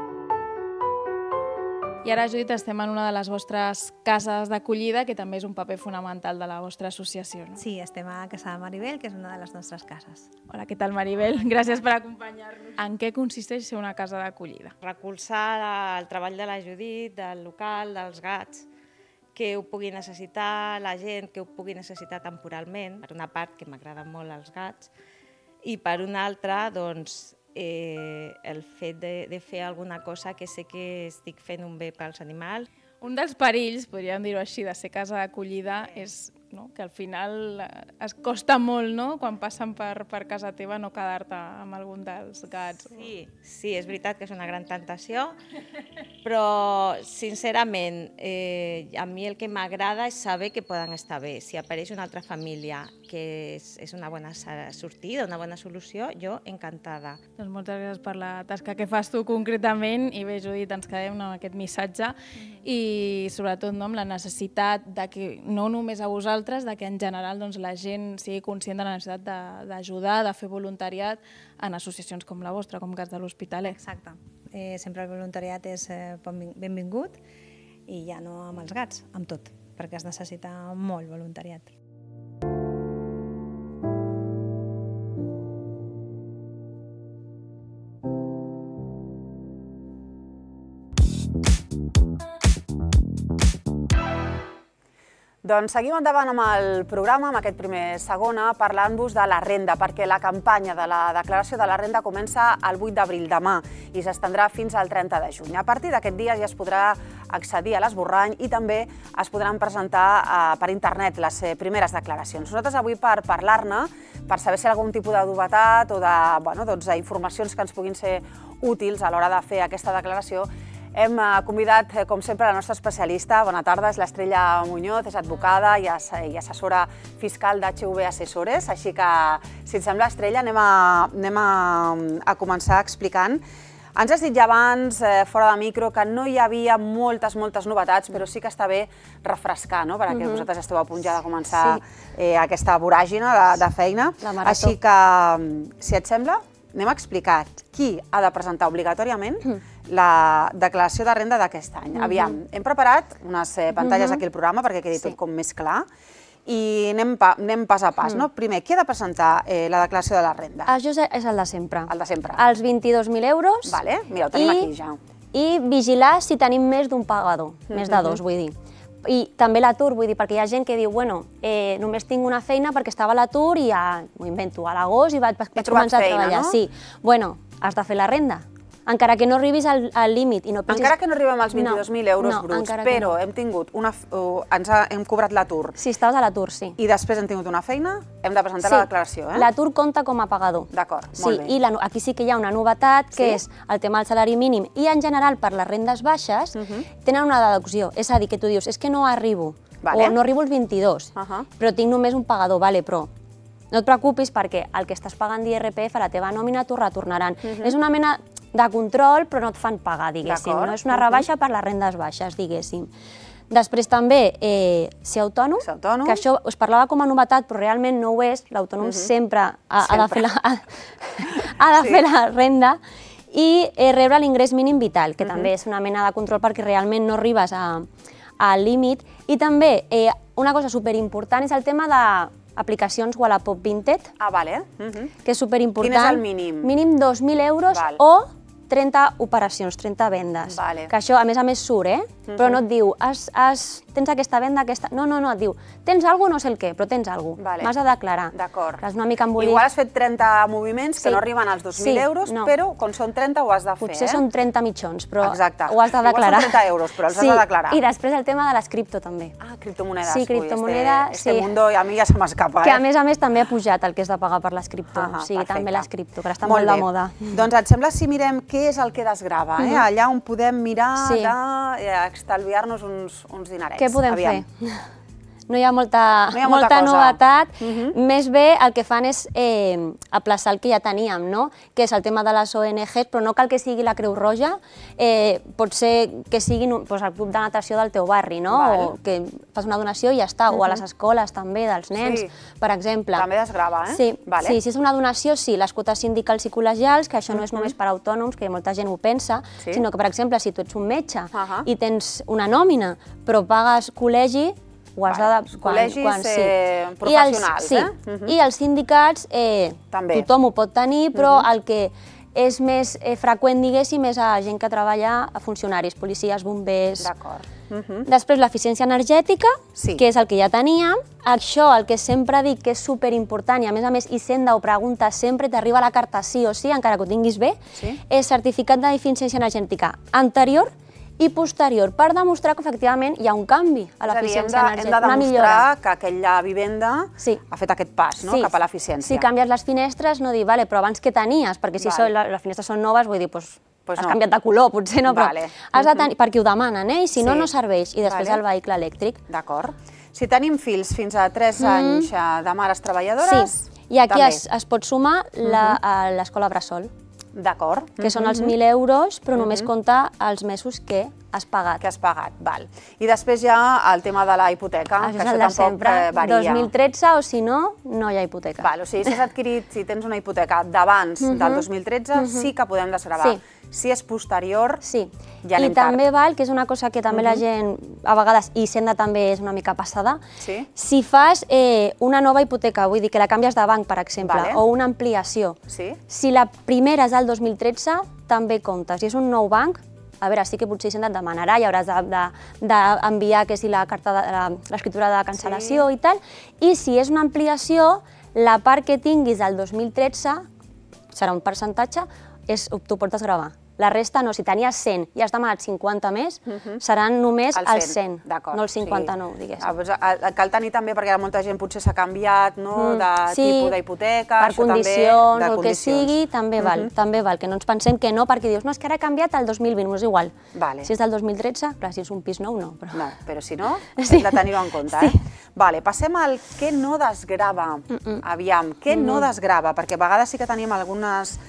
I ara, Judit, estem en una de les vostres cases d'acollida, que també és un paper fonamental de la vostra associació, no? Sí, estem a Casa de Maribel, que és una de les nostres cases. Hola, què tal, Maribel? Gràcies per acompanyar-nos. En què consisteix ser una casa d'acollida? Recolzar el treball de la Judit, del local, dels gats, que ho pugui necessitar la gent, que ho pugui necessitar temporalment. Per una part, que m'agraden molt els gats, i per una altra, doncs, eh, el fet de, de fer alguna cosa que sé que estic fent un bé pels animals. Un dels perills, podríem dir-ho així, de ser casa d'acollida és, no?, que al final es costa molt, no?, quan passen per, per casa teva, no quedar-te amb algun dels gats. Sí, sí, és veritat que és una gran tentació, però sincerament eh, a mi el que m'agrada és saber que poden estar bé. Si apareix una altra família que és, és una bona sortida, una bona solució, jo encantada. Doncs moltes gràcies per la tasca que fas tu concretament i bé, Judit, ens quedem amb aquest missatge mm-hmm. i sobretot no, amb la necessitat de que no només a vosaltres, de que en general doncs, la gent sigui conscient de la necessitat d'ajudar, de, de fer voluntariat en associacions com la vostra, com Gats de l'Hospitalet. Exacte. Eh, sempre el voluntariat és eh, benvingut i ja no amb els gats, amb tot, perquè es necessita molt voluntariat. Doncs seguim endavant amb el programa, amb aquest primer segona, parlant-vos de la renda, perquè la campanya de la declaració de la renda comença el vuit d'abril, demà, i s'estendrà fins al trenta de juny. A partir d'aquest dia ja es podrà accedir a l'esborrany i també es podran presentar eh, per internet les eh, primeres declaracions. Nosaltres avui per parlar-ne, per saber si hi ha algun tipus de novetat o de, bueno, doncs, informacions que ens puguin ser útils a l'hora de fer aquesta declaració, hem convidat, com sempre, la nostra especialista. Bona tarda, és l'Estrella Muñoz, és advocada i assessora fiscal d'H V Assessores. Així que, si et sembla, Estrella, anem a, anem a, a començar explicant. Ens has dit ja abans, fora de micro, que no hi havia moltes, moltes novetats, però sí que està bé refrescar, no?, perquè mm-hmm. vosaltres esteu a punt ja de començar sí. eh, aquesta voràgina de, de feina. Així que, si et sembla, anem a explicar qui ha de presentar obligatòriament la declaració de renda d'aquest any. Aviam, hem preparat unes pantalles aquí al programa perquè quedi tot com més clar i anem pas a pas. Primer, qui ha de presentar la declaració de la renda? Això és el de sempre. El de sempre. Els vint-i-dos mil euros. Vale, mira, ho tenim aquí ja. I vigilar si tenim més d'un pagador, més de dos, vull dir. I també l'atur, vull dir, perquè hi ha gent que diu, bueno, eh, només tinc una feina perquè estava a l'atur i ja m'ho invento, a l'agost i vaig, vaig començar a treballar. Sí, bueno, has de fer la renda. encara que no arribis al, al límit i no pensis... Encara que no arribem als vint-i-dos mil euros no, bruts, encara que però no. hem tingut una, uh, ens ha, hem cobrat l'atur Si estaves a l'atur, sí. i després hem tingut una feina, hem de presentar Sí, la declaració, eh? l'atur compta com a pagador. D'acord, Sí, molt bé. i la, aquí sí que hi ha una novetat, que Sí? és el tema del salari mínim, i en general per les rendes baixes tenen una deducció, és a dir, que tu dius, és que no arribo, Vale. o no arribo als vint-i-dos, Ahà. però tinc només un pagador, vale, però no et preocupis perquè el que estàs pagant d'I R P F a la teva nòmina t'ho retornaran. És una mena de control, però no et fan pagar, diguéssim. D'acord. No? És una rebaixa per les rendes baixes, diguéssim. Després també eh, ser autònom, Ser autònom. que això us parlava com a novetat, però realment no ho és. L'autònom sempre ha, ha de, fer la, ha, ha de Sí. fer la renda i eh, rebre l'ingrés mínim vital, que també és una mena de control perquè realment no arribes a, al límit. I també eh, una cosa superimportant és el tema d'aplicacions Wallapop Vinted, Ah, vale. Mhm. que és superimportant. Quin és el mínim? Mínim dos mil euros Val. o trenta operacions, trenta vendes. Vale. Que això, a més a més, surt, eh? Però no et diu, has, has, tens aquesta venda, aquesta... No, no, no, et diu, tens alguna cosa, no sé el què, però tens alguna cosa. Vale. M'has de declarar. D'acord. És una mica embolic. Igual has fet trenta moviments que Sí. no arriben als dos mil Sí, euros, no. però quan són trenta ho has de fer, Potser eh? són trenta mitjons, però Exacte. ho has de Igual són declarar. trenta euros, però els has de declarar. I després el tema de les cripto, també. Ah, criptomonedes. Sí, Ui, criptomoneda, este, este sí. mundo a mi ja se m'escapa, Que eh? a més a més també ha pujat el que és de pagar per les cripto. Ahà, O sigui, perfecte. també les cripto, que ara està molt, bé. de moda. Doncs et sembla si mirem què és el que desgrava, eh? Mhm. Allà on podem mirar Sí. d'estalviar-nos uns, uns dinerets. Què podem Aviam. fer? No hi ha molta, No hi ha molta molta cosa. novetat. Mhm. Més bé el que fan és eh, aplaçar el que ja teníem, no? Que és el tema de les O N Ges, però no cal que sigui la Creu Roja, eh, pot ser que sigui doncs, el club de natació del teu barri, no? Val. O que fas una donació i ja està, o a les escoles també, dels nens, Sí. per exemple. També desgrava, eh? Sí, Vale. sí, si és una donació, sí, les quotes sindicals i col·legials, que això no és només per autònoms, que molta gent ho pensa, Sí. sinó que, per exemple, si tu ets un metge Ahà. i tens una nòmina, però pagues col·legi, ho has Vale. de... Col·legis, eh, I els, professionals, sí, eh? Mhm. I els sindicats, eh, També. tothom ho pot tenir, però el que és més eh, freqüent, diguéssim, és a gent que treballa a funcionaris, policies, bombers... D'acord. Mhm. Després, l'eficiència energètica, Sí. que és el que ja teníem. Això, el que sempre dic que és superimportant, i a més a més Hisenda ho pregunta sempre, t'arriba la carta sí o sí, encara que ho tinguis bé, Sí. és certificat d'eficiència energètica anterior i posterior, per demostrar que efectivament hi ha un canvi a És a dir, hem de, l'eficiència hem energètica, de una millora. demostrar que aquella vivenda Sí. ha fet aquest pas, no?, cap a l'eficiència. Si canvies les finestres, no dir, vale, però abans què tenies? Perquè si Val. són, les finestres són noves, vull dir, doncs, Pues has no. canviat de color, potser no, però Vale. has de tenir, perquè ho demanen, eh? I si no, Sí. no serveix. I després Vale. el vehicle elèctric. D'acord. Si tenim fills fins a tres anys eh, de mares treballadores... Sí, i aquí també. es, es pot sumar la- a l'escola Bressol, D'acord. que són els mil euros, però només compta els mesos que has pagat. Que has pagat, val. I després hi ha el tema de la hipoteca, Això que és això el de tampoc sempre, eh, varia. dos mil tretze, o si no, no hi ha hipoteca. Val, o sigui, si has adquirit, si tens una hipoteca d'abans del dos mil tretze, sí que podem desgravar. Sí. Si és posterior, Sí, ja i anem tard. també val, que és una cosa que també la gent, a vegades, i Hisenda també és una mica passada, Sí. si fas eh, una nova hipoteca, vull dir que la canvies de banc, per exemple, Vale. o una ampliació, Sí. si la primera és del dos mil tretze, també comptes. Si és un nou banc, a veure, sí que potser Hisenda et demanarà i hauràs d'enviar, que si la carta de la- l'escriptura de cancel·lació Sí. i tal, i si és una ampliació, la part que tinguis del dos mil tretze, serà un percentatge, és, tu pots desgravar. La resta no, si tenies cent i has demanat cinquanta més, seran només El els cent, cent, d'acord, no els sí. cinquanta-nou, diguéssim. Ah, doncs, eh, cal tenir també, perquè molta gent potser s'ha canviat, no?, de Mm, sí, tipus d'hipoteca, per això també, condicions, de o el que condicions. sigui, també val, també val, que no ens pensem que no, perquè dius, no, és que ara he canviat el dos mil vint, no és igual. Vale. Si és del dos mil tretze, clar, si és un pis nou, no. Però... No, però si no, Sí. hem de tenir-ho en compte, eh? Vale, passem al què no desgrava. Aviam, què no desgrava? Perquè a vegades sí que tenim algunes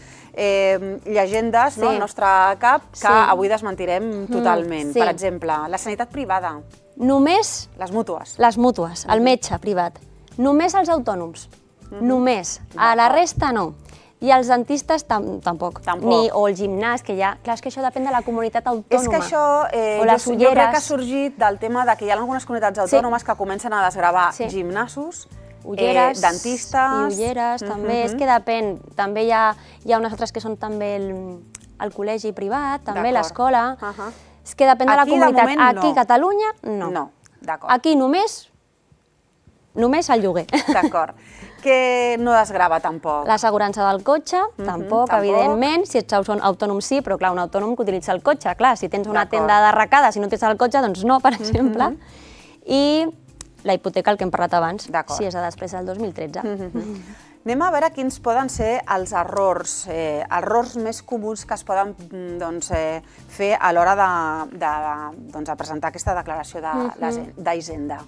eh, llegendes no, Sí. al nostre cap que Sí. avui desmentirem totalment. sí. Per exemple, la sanitat privada, Només les mútues. les mútues, el metge privat, només els autònoms, només. A la resta no. I els dentistes tam tampoc. Tampoc. Ni, o el gimnàs, que ja... Clar, és que això depèn de la comunitat autònoma. És que això, eh, o les jo, jo crec ulleres. que ha sorgit del tema de que hi ha algunes comunitats autònomes que comencen a desgravar Sí. gimnasos, ulleres eh, dentistes... i ulleres, també. És Mhm. que depèn. També hi ha, hi ha unes altres que són també el, el col·legi privat, també D'acord. l'escola. Ahà. És que depèn de la Aquí, de comunitat. moment, no. Aquí, Catalunya, no. No, d'acord. Aquí només només el lloguer. D'acord. Que no desgrava tampoc? L'assegurança del cotxe, tampoc, evidentment. Si ets autònom sí, però clar, un autònom que utilitza el cotxe. Clar, si tens una tenda d'arracada, si no tens el cotxe, doncs no, per exemple. I la hipoteca, el que hem parlat abans, si és de després del dos mil tretze. Anem a veure quins poden ser els errors, eh, errors més comuns que es poden doncs, eh, fer a l'hora de, de, doncs, de presentar aquesta declaració d'Hisenda.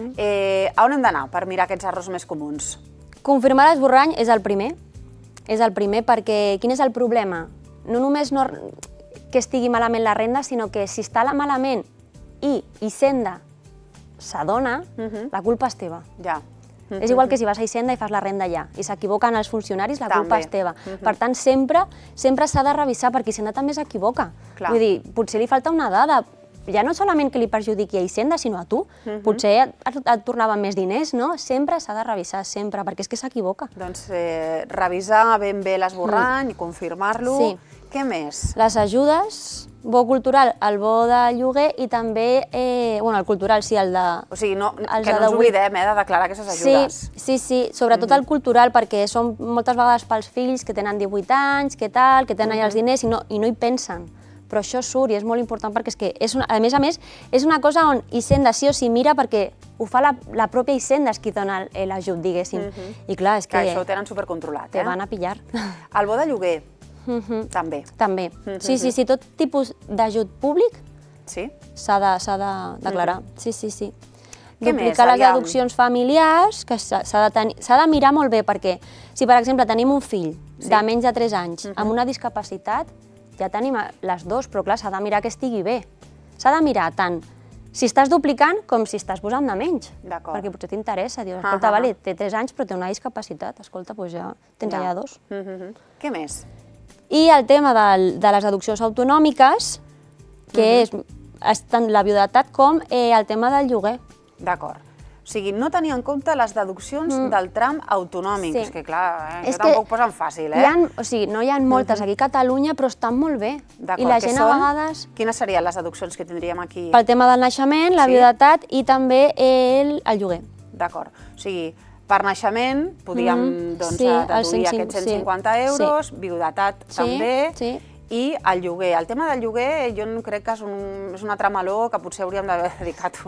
Eh, a on hem d'anar per mirar aquests errors més comuns? Confirmar l'esborrany és el primer. És el primer perquè quin és el problema? No només no, que estigui malament la renda, sinó que si està malament i Hisenda s'adona, la culpa és teva. Ja. És igual que si vas a Hisenda i fas la renda allà i s'equivoquen els funcionaris, la culpa és teva. Per tant, sempre sempre s'ha de revisar perquè Hisenda també s'equivoca. Vull dir, potser li falta una dada, ja no solament que li perjudiqui a Hisenda, sinó a tu. Potser et tornaven més diners, no? Sempre s'ha de revisar, sempre, perquè és que s'equivoca. Doncs revisar ben bé l'esborrany, confirmar-lo. Sí. Què més? Les ajudes, bo cultural, el bo de lloguer i també, bueno, el cultural sí, el de... O sigui, que no ens oblidem de declarar aquestes ajudes. Sí, sí, sobretot el cultural, perquè són moltes vegades pels fills que tenen divuit anys, que tal, que tenen allà els diners i no hi pensen. Però això surt i és molt important perquè és que, a més a més, és una cosa on Hisenda sí o sí mira perquè ho fa la pròpia Hisenda és qui dona l'ajut, diguéssim. I clar, és que... Que això ho tenen supercontrolat, eh? Te van a pillar. El bo de lloguer, també. També. Sí, sí, sí, tot tipus d'ajut públic s'ha de declarar. Sí, sí, sí. Duplicar les deduccions familiars, que s'ha de mirar molt bé perquè si, per exemple, tenim un fill de menys de tres anys amb una discapacitat, ja tenim les dues, però clar, s'ha de mirar que estigui bé. S'ha de mirar tant si estàs duplicant com si estàs posant de menys. Perquè potser t'interessa, dius, escolta, vale, té tres anys però té una discapacitat, escolta, doncs ja tens allà dos. Què més? I el tema de les deduccions autonòmiques, que és tant la viudetat com el tema del lloguer. D'acord. O sigui, no tenir en compte les deduccions del tram autonòmic. És que, clar, això tampoc posen fàcil, eh? O sigui, no hi ha moltes aquí a Catalunya, però estan molt bé. I la gent a vegades... Quines serien les deduccions que tindríem aquí? Pel tema del naixement, la viudetat i també el lloguer. D'acord. O sigui, per naixement podíem deduir aquests cent cinquanta euros, viudetat també, i el lloguer. El tema del lloguer jo crec que és una tramaló que potser hauríem d'haver dedicat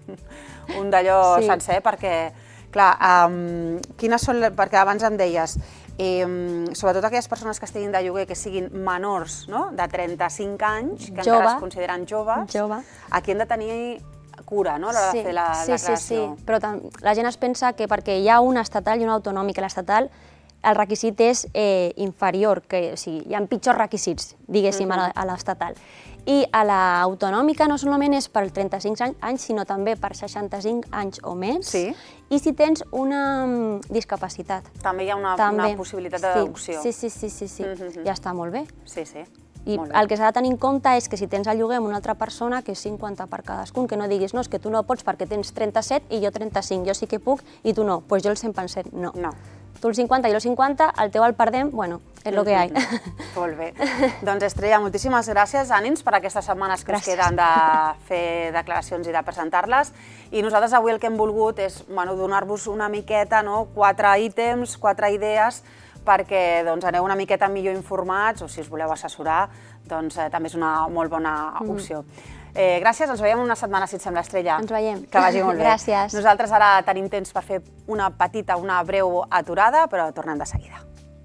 un d'allò sencer, perquè, clar, quines són, perquè abans em deies, sobretot aquelles persones que estiguin de lloguer que siguin menors de trenta-cinc anys, que encara es consideren joves, aquí hem de tenir cura a l'hora de fer la declaració. Sí, sí, sí, però la gent es pensa que perquè hi ha una estatal i una autonòmica, l'estatal el requisit és inferior, o sigui, hi ha pitjors requisits, diguéssim, a l'estatal. I a l'autonòmica no solament és per trenta-cinc anys, sinó també per seixanta-cinc anys o més, i si tens una discapacitat. També hi ha una possibilitat de deducció. Sí, sí, sí, sí, ja està molt bé. Sí, sí. I el que s'ha de tenir en compte és que si tens el lloguer amb una altra persona, que és cinquanta per cadascun, que no diguis, no, és que tu no pots perquè tens trenta-set i jo trenta-cinc, jo sí que puc i tu no, doncs jo el cent per cent, no. Tu el cinquanta i jo el cinquanta, el teu el perdem, bueno, és el que hi ha. Molt bé. Doncs Estrella, moltíssimes gràcies, ànims, per aquestes setmanes que ens queden de fer declaracions i de presentar-les. I nosaltres avui el que hem volgut és donar-vos una miqueta, quatre ítems, quatre idees, perquè aneu una miqueta millor informats o si us voleu assessorar, doncs també és una molt bona opció. Gràcies, ens veiem una setmana, si et sembla, Estrella. Ens veiem. Que vagi molt bé. Gràcies. Nosaltres ara tenim temps per fer una petita, una breu aturada, però tornem de seguida.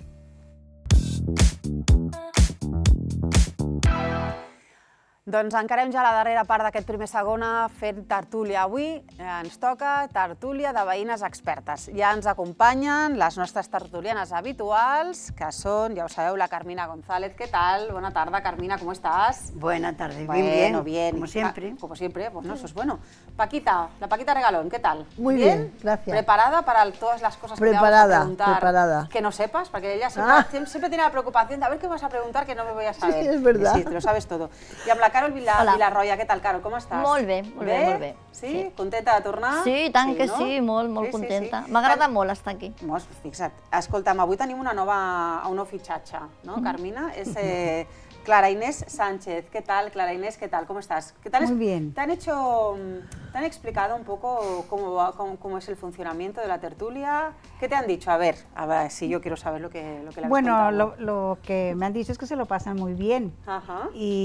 Doncs encarem ja la darrera part d'aquest primer segona fent tertúlia. Avui ens toca tertúlia de veïnes expertes. Ja ens acompanyen les nostres tertulianes habituals, que són, ja ho sabeu, la Carmina González. ¿Qué tal? Buena tarde, Carmina, ¿cómo estás? Buena tarde, bien, bueno, bien, como siempre. Como siempre, bueno, eso es bueno. Paquita, la Paquita Regalón, ¿qué tal? Muy bien, gracias. ¿Preparada para todas las cosas que preparada, te vamos a preguntar? Preparada, que no sepas, porque ella siempre, ah. siempre tiene la preocupación de a ver qué vas a preguntar que no me voy a saber. Sí, es verdad. Sí, te lo sabes todo. I amb la Carol Vila, Vilarroya, què tal, Carol, com estàs? Molt bé, molt bé, molt bé. Sí? sí? Contenta de tornar? Sí, tant sí, que no? sí, molt, molt sí, contenta. Sí, sí. M'agrada molt estar aquí. Molt, fixa't. Escolta'm, avui tenim una nova, un nou fitxatge, no, Carmina? És eh, Clara Inés Sánchez, ¿qué tal? Clara Inés, ¿qué tal? ¿Cómo estás? ¿Qué tal? Muy bien. ¿Te han hecho, te han explicado un poco cómo, va, cómo, cómo es el funcionamiento de la tertulia? ¿Qué te han dicho? A ver, a ver si yo quiero saber lo que, lo que le habéis Bueno, contado. lo, lo que me han dicho es que se lo pasan muy bien. Ajá.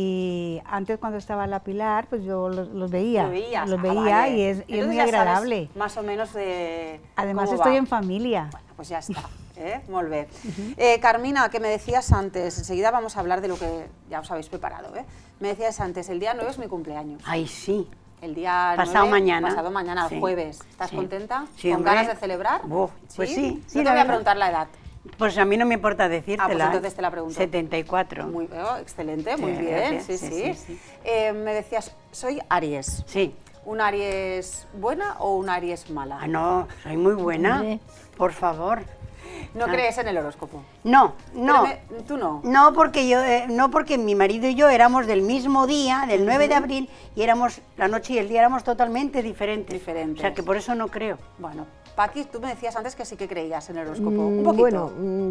Y antes cuando estaba la Pilar, pues yo los, los veía. Lo veías, Los ah, veía vale. y es, y es Entonces muy ya sabes agradable. más o menos de Además cómo estoy va. en familia. Bueno, pues ya está. ¿Eh? Molt bé. Eh, Carmina, que me decías antes, enseguida vamos a hablar de lo que ya os habéis preparado, ¿eh? Me decías antes, el día nueve es mi cumpleaños. Ay, sí. El día Pasado nueve, mañana. Pasado mañana, Sí. el jueves. ¿Estás Sí. contenta? Sí, ¿Con hombre. ganas de celebrar? Uf, pues sí, sí, No te la voy a verdad. preguntar la edad. Pues a mí no me importa decírtela. Ah, pues ¿eh? entonces te la pregunto. setenta y cuatro. Muy, oh, excelente, muy Sí, bien. gracias. Sí, Sí, sí. sí, sí. Eh, me decías, soy Aries. Sí. ¿Un Aries buena o un Aries mala? Ah, no, soy muy buena. Hombre. Por favor. ¿No Ah. crees en el horóscopo? No, no. Pero me- ¿Tú no? No, porque yo, eh, no porque mi marido y yo éramos del mismo día, del nueve de abril, y éramos, la noche y el día éramos totalmente diferentes. Diferentes. O sea, que por eso no creo. Bueno, Paqui, tú me decías antes que sí que creías en el horóscopo. Mm, Un poquito. Bueno, mm,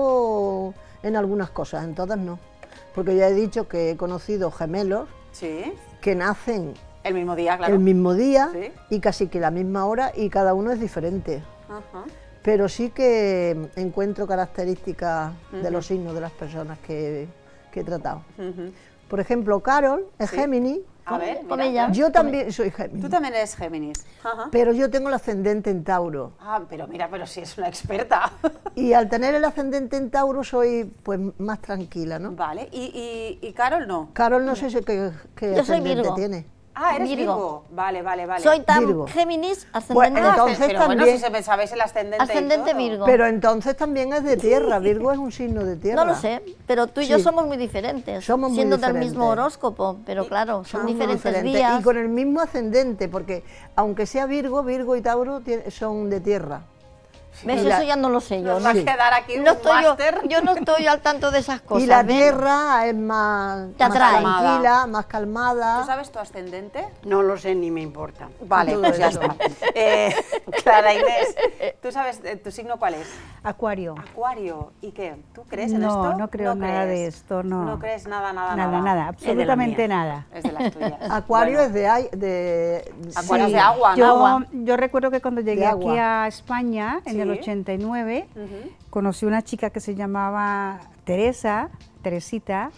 creo en algunas cosas, en todas no. Porque ya he dicho que he conocido gemelos Sí. que nacen El mismo día, claro. el mismo día Sí. y casi que la misma hora y cada uno es diferente. Ajá. Pero sí que encuentro características de Ujú. los signos de las personas que, que he tratado. Ujú. Por ejemplo, Carol es Sí. Géminis. A ver, Con mira. ella. Yo también soy Géminis. Tú también eres Géminis. Ajá. Pero yo tengo el ascendente en Tauro. Ah, pero mira, pero si es una experta. Y al tener el ascendente en Tauro soy pues más tranquila, ¿no? Vale, ¿y, y, y Carol no? Carol no sé si qué, qué Yo soy ascendente Virgo. tiene. Ah, eres Virgo. Virgo. Vale, vale, vale. Soy tan Virgo. Géminis, ascendente, Bueno, entonces pero bueno, también- si se sabéis el ascendente y ascendente todo. Virgo. Pero entonces también es de tierra. Virgo es un signo de tierra. No lo sé, pero tú y yo Sí. somos muy diferentes, Somos muy siendo del diferentes. mismo horóscopo, pero claro, son Somos muy diferentes diferentes. días. Y con el mismo ascendente, porque aunque sea Virgo, Virgo y Tauro tie- son de tierra. ¿Ves? Y la- Eso ya no lo sé yo. Nos ¿no? va a quedar aquí No un estoy yo, máster. yo no estoy al tanto de esas cosas. y la ¿ves? tierra es más, Te más atrae. tranquila, más ¿Tú calmada. sabes tu ascendente? No lo sé ni me importa. Vale, Todo pues ya eso. está. Eh, Clara Inés, ¿tú sabes eh, tu signo cuál es? Acuario. Acuario. ¿Y qué? ¿Tú crees en No, esto? no creo nada crees. de esto, no. No crees nada, nada, Nada, nada. nada, absolutamente mías. nada. Es de las tuyas. Acuario Bueno, es de, ai- de Acuario es sí. de agua, ¿no? Yo, Agua. yo recuerdo que cuando llegué agua. aquí a España, en el Sí. ochenta y nueve, Ujú. conocí una chica que se llamaba Teresa, Teresita,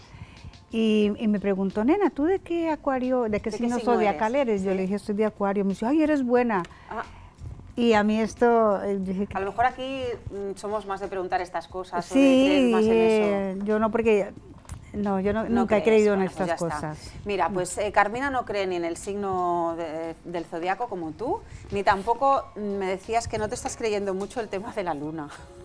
y, y me preguntó, nena, ¿tú de qué acuario, de qué ¿De qué signo signo zodiacal eres? Yo le dije, estoy de acuario. Me dice, ay, eres buena. Ah, Y a mí esto, eh, dije, a lo mejor aquí mm, somos más de preguntar estas cosas. o de sí, creer más en eh, eso. yo no, porque no, yo no, No nunca he crees. creído en Bueno, pues estas ya está. cosas. Mira, pues eh, Carmina no cree ni en el signo de- del zodiaco como tú, ni tampoco mm, me decías que no te estás creyendo mucho el tema de la luna.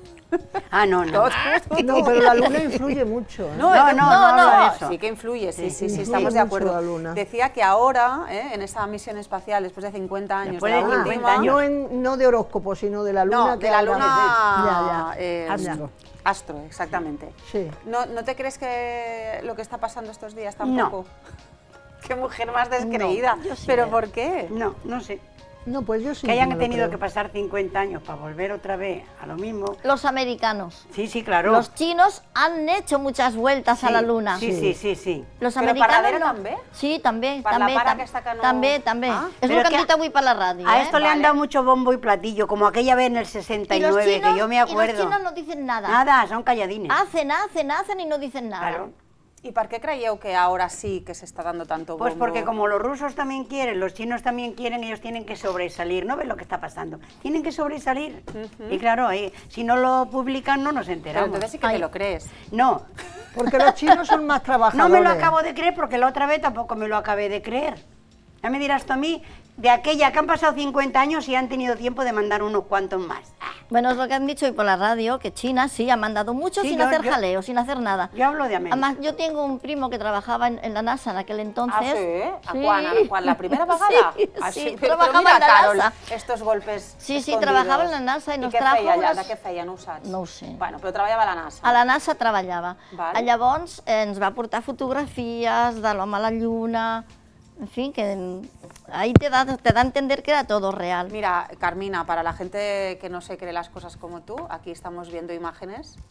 Ah, no, no. No, pero la luna influye mucho. ¿eh? No, No, el- no, no hablo de eso. sí que influye, sí, sí, sí, influye estamos de mucho acuerdo. la luna. Decía que ahora, ¿eh? en esa misión espacial, después de cincuenta años Después de de la cincuenta última, años. No, en- no de horóscopo, sino de la luna. no, que de la ahora- luna Ya, ya. eh, Astro. astro, exactamente. Sí. ¿No, ¿No te crees que lo que está pasando estos días tampoco? Qué mujer más descreída. yo sí ¿Pero creo. por qué? No, no sé. No, pues yo sí. Que hayan me lo tenido creo. que pasar cincuenta años para volver otra vez a lo mismo. Los americanos. Sí, sí, claro. Los chinos han hecho muchas vueltas a Sí, la luna. Sí, sí, sí, sí. Los Però americanos Paradero no. també? Sí, també. Per la també, part tam- aquesta que no- També, també. Ah, És però el que que han dit avui per la ràdio. A eh? esto le han Vale. dado mucho bombo y platillo, como aquella vez en el sesenta y Y los nueve, chinos, que yo me y los acuerdo. chinos no dicen nada. Nada, son calladines. Hacen, hacen, hacen y no dicen nada. Claro. ¿Y por qué creyó que ahora sí que se está dando tanto bombo? Pues porque como los rusos también quieren, los chinos también quieren, ellos tienen que sobresalir. ¿No ves lo que está pasando? Tienen que sobresalir. Y claro, ahí, si no lo publican no nos Pero enteramos. entonces sí que te lo crees. No, Porque los chinos son más no trabajadores. me lo acabo de creer porque la otra vez tampoco me lo acabé de creer. Ya me dirás tú a mí, de aquella que han pasado cincuenta años y han tenido tiempo de mandar unos cuantos más. Ah, Bueno, es lo que han dicho hoy por la radio, que China sí ha mandado mucho Sí, sin yo- hacer yo- jaleo, sin hacer nada. Yo hablo de América. Además, yo tengo un primo que trabajaba en, en la NASA en aquel entonces. Ah, sí? ¿A Sí. cuán? ¿A cuán? ¿La primera vegada? Sí, Ah, sí, Pero, pero trabajaba mira, en la Carol, NASA. estos golpes Sí, sí, escondidos. trabajava en la NASA i nos què trajo feia allà? unes- De què feia? No ho saps? No ho sé. Bueno, però treballava a la NASA. A la NASA treballava. Vale. Llavors eh, ens va portar fotografies de l'home a la lluna, en fin, que ahí te da, te da a entender que era todo real. Mira, Carmina, para la gente que no se cree las cosas como tú, aquí estamos viendo imágenes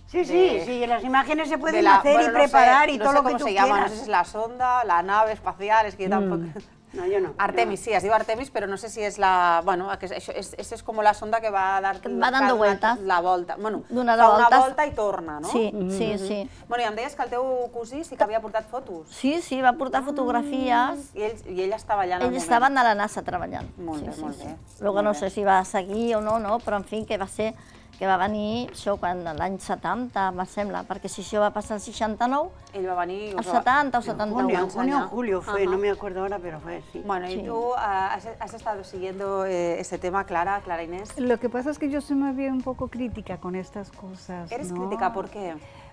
Sí, sí, sí, las imágenes se pueden la, hacer bueno, y no preparar sé, y no todo sé lo que cómo tú se llama, quieras. no sé si es la sonda, la nave espacial, es que yo tampoco... No, yo no. Artemis, sí, es diu Artemis, pero no sé si es la... Bueno, que això és, és, és com la sonda que va a dar... Va dando una, vueltas. La volta. Bueno, Donarà fa una voltes. volta i torna, no? Sí, sí, sí. Bueno, i em deies que el teu cosí sí que havia portat fotos. Sí, sí, va portar fotografies. I ell, i ell estava allà en el Ells moment. estaven a la NASA treballant. Molt sí, bé, sí, molt sí. bé. Luego Molt no bé. sé si va seguir o no, no, però en fi, que va ser que va venir això quan l'any setanta, em sembla, perquè si això va passar el seixanta-nou, Ell va venir... el setanta o setanta-u. Junio, junio o julio fue, Ajá. no me acuerdo ahora, pero fue, sí. Bueno, y Sí. tú uh, has, has estado siguiendo eh, ese tema, Clara, Clara Inés. Lo que pasa es que yo soy más bien un poco crítica con estas cosas. ¿Eres ¿no? crítica? ¿Por qué?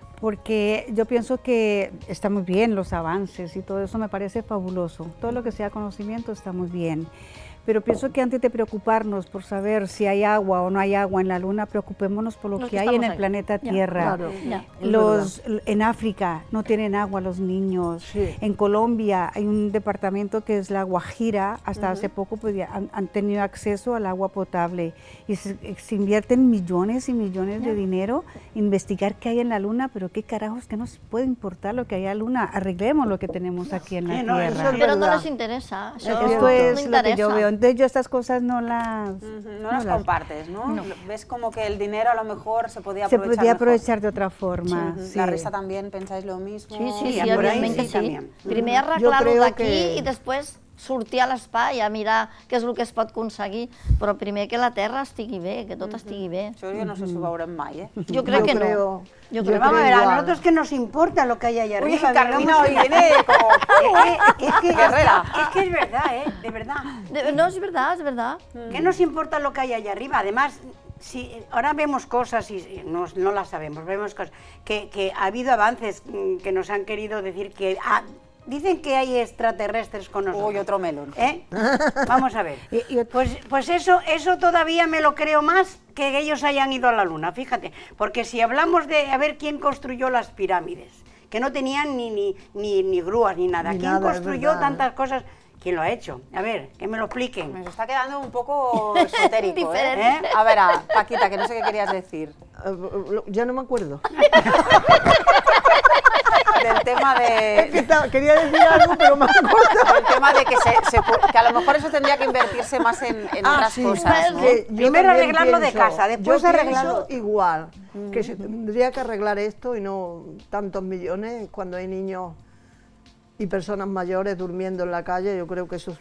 Porque yo pienso que está muy bien los avances y todo eso me parece fabuloso. Todo lo que sea conocimiento está muy bien. Pero pienso que antes de preocuparnos por saber si hay agua o no hay agua en la Luna, preocupémonos por lo Los que que hay en estamos el ahí. planeta Ya, Tierra. claro, ya. Los, en África no tienen agua los niños. Sí. En Colombia hay un departamento que es la Guajira. Hasta Ujú. hace poco pues, ya han, han tenido acceso al agua potable. Y se, se invierten millones y millones de dinero en investigar qué hay en la Luna, pero qué carajos, que nos puede importar lo que hay en la Luna. Arreglemos lo que tenemos aquí en la Sí, no, Tierra. eso es Però no verdad. les interessa. Això Esto no es lo que interessa. yo veo. Entonces yo estas cosas no las... Ujú, no las compartes, ¿no? Ves como que el dinero a lo mejor se podía Se aprovechar podía mejor. aprovechar de otra forma. Ujú. sí. La resta también pensáis lo mismo. Sí, sí, Sí, sí, por ahí evidentment que sí, sí. también. Primer Jo arreglar-ho creo d'aquí que- i després sortir a l'espai a mirar què és el que es pot aconseguir, però primer que la Terra estigui bé, que tot estigui bé. Això jo no sé si ho veurem mai, eh? Jo crec Yo que creo- no. yo Yo creo Pero vamos a creo ver, a igual. nosotros que nos importa lo que hay allá Uy, arriba. Carolina digamos. hoy viene como... Es que, es que- Guerrera. es que es verdad, ¿eh? De verdad. De- No, és veritat, és veritat. ¿Qué nos importa lo que hay allá arriba? Además, si ahora vemos cosas y no, no las sabemos, vemos cosas que, que ha habido avances mm, que nos han querido decir que ah, dicen que hay extraterrestres con nosotros. Uy, otro melón. ¿Eh? Vamos a ver. Pues, pues eso, eso todavía me lo creo más que ellos hayan ido a la Luna, fíjate. Porque si hablamos de a ver quién construyó las pirámides, que no tenían ni, ni, ni, ni grúas ni nada. Ni ¿Quién nada, es construyó verdad, tantas cosas? ¿Quién lo ha hecho? A ver, que me lo expliquen. Me está quedando un poco esotérico, ¿eh? Diferente. A ver, a, Paquita, que no sé qué querías decir. Eh, lo- Ya no me acuerdo. Del tema Es que de... estaba- quería decir algo, pero me acuerdo. El tema de que, se, se pu- que a lo mejor eso tendría que invertirse más en, en Ah, otras sí, cosas, ¿no? que yo Primero también arreglarlo de pienso- casa, después yo arreglarlo. pienso igual, que se tendría que arreglar esto y no tantos millones cuando hay niños y personas mayores durmiendo en la calle. Yo creo que eso es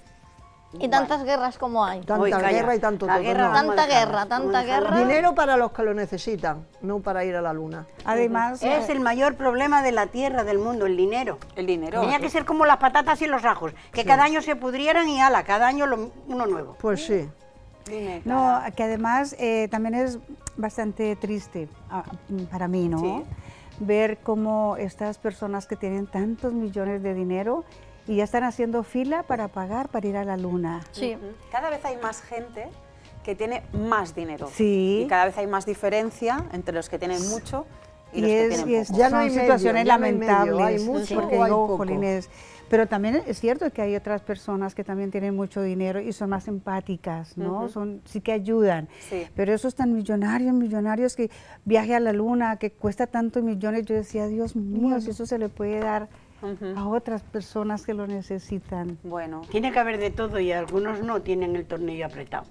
I tantes guerres com hay. tanta Uy, calla. guerra y tanto La todo. guerra no. vamos a Tanta dejarla, guerra, vamos a tanta dejarla. guerra. Dinero para los que lo necesitan, no para ir a la luna. Además, Es el mayor problema de la tierra, del mundo, el dinero. El dinero. Tenía que ser como las patatas y los ajos, que cada año se pudrieran y ala, cada año lo- uno nuevo. Pues sí. Dime, no, Clara. que además eh, también es bastante triste ah, para mí, ¿no? Sí. Ver cómo estas personas que tienen tantos millones de dinero y ya están haciendo fila para pagar para ir a la Luna. Sí. Ujú. Cada vez hay más gente que tiene más dinero. Sí. Y cada vez hay más diferencia entre los que tienen mucho y, Y los que es, tienen y es- poco. Ya no son hay medio, situaciones ya no hay medio, lamentables. hay mucho porque o hay digo, poco. jolines, pero también es cierto que hay otras personas que también tienen mucho dinero y son más empáticas, ¿no? Ujú. Son, sí que ayudan. Sí. Pero esos tan millonarios, millonarios que viaje a la Luna, que cuesta tantos millones, yo decía, Dios mío, si eso se le puede dar Ujú. a otras personas que lo necesitan. Bueno, Tiene que haber de todo y algunos no tienen el tornillo apretado.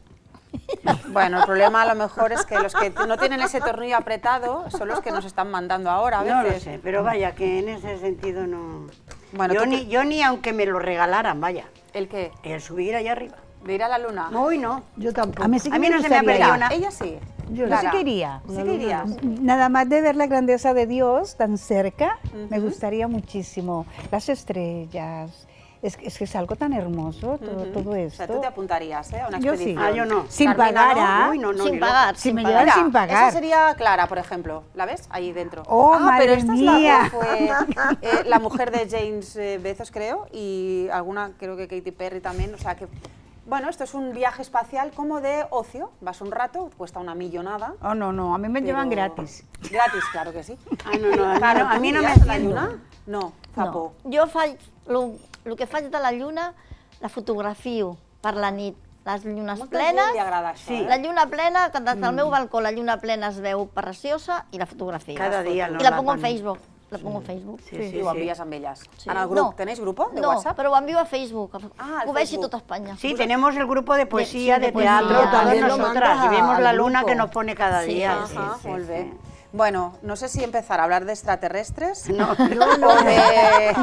bueno, el problema a lo mejor es que los que no tienen ese tornillo apretado son los que nos están mandando ahora a veces. No lo sé, pero vaya, que en ese sentido no... Bueno, yo, tú ni, qué- yo ni aunque me lo regalaran, vaya, ¿El qué? el subir allá arriba. ¿De ir a la luna? Hoy no. Yo tampoco. A mí sí que A mí no se me ha gustaría perdido ir. nada. Ella sí. Yo Clara. sí que iría. Sí que irías. Nada más de ver la grandeza de Dios tan cerca, me gustaría muchísimo. Las estrellas, es, que- es que es algo tan hermoso todo, Ujú. todo O esto. sea, tú te apuntarías, ¿eh? A una Yo sí. expedición. Ah, yo no. Sin Carmina, pagar, ¿no? ¿ah? Uy, no, no, Sin ni pagar. loca. Si me Mira, llevan sin pagar. Esa sería Clara, por ejemplo. ¿La ves? Ahí dentro. Oh, ah, pero madre esta mía. es la que fue eh, la mujer de James eh, Bezos, creo, y alguna, creo que Katy Perry también. O sea que, bueno, esto es un viaje espacial como de ocio. Vas un rato, cuesta una millonada. Oh, no, no, a mí me pero- llevan gratis. Gratis, claro que sí. Ah, no, no, a mí Claro, no, a ¿tú mí no me irías a la entiendo. lluna? No, fa por. No. Jo faig, el, el que faig de la lluna, la fotografio per la nit. les llunes Molta plenes, gent li agrada això, sí. eh? La lluna plena, que des del Mm. meu balcó la lluna plena es veu preciosa i la fotografia. Cada dia, no, I la la pongo en ponen. Facebook. La pongo en Facebook. Sí, sí, I ho envies amb elles. Sí. En el grup, No. tenéis grupo de no, WhatsApp? però ho envio a Facebook, Ah, que ho vegi tota Espanya. Sí, tenemos el grupo de poesía, sí, de, de poesía. teatro, todas También lo nosotras, mandas y vemos al la luna grupo. que nos pone cada Sí, día. ajá, sí, molt sí, bé. sí. Bueno, no sé si empezar a hablar de extraterrestres No. o, No, no. de,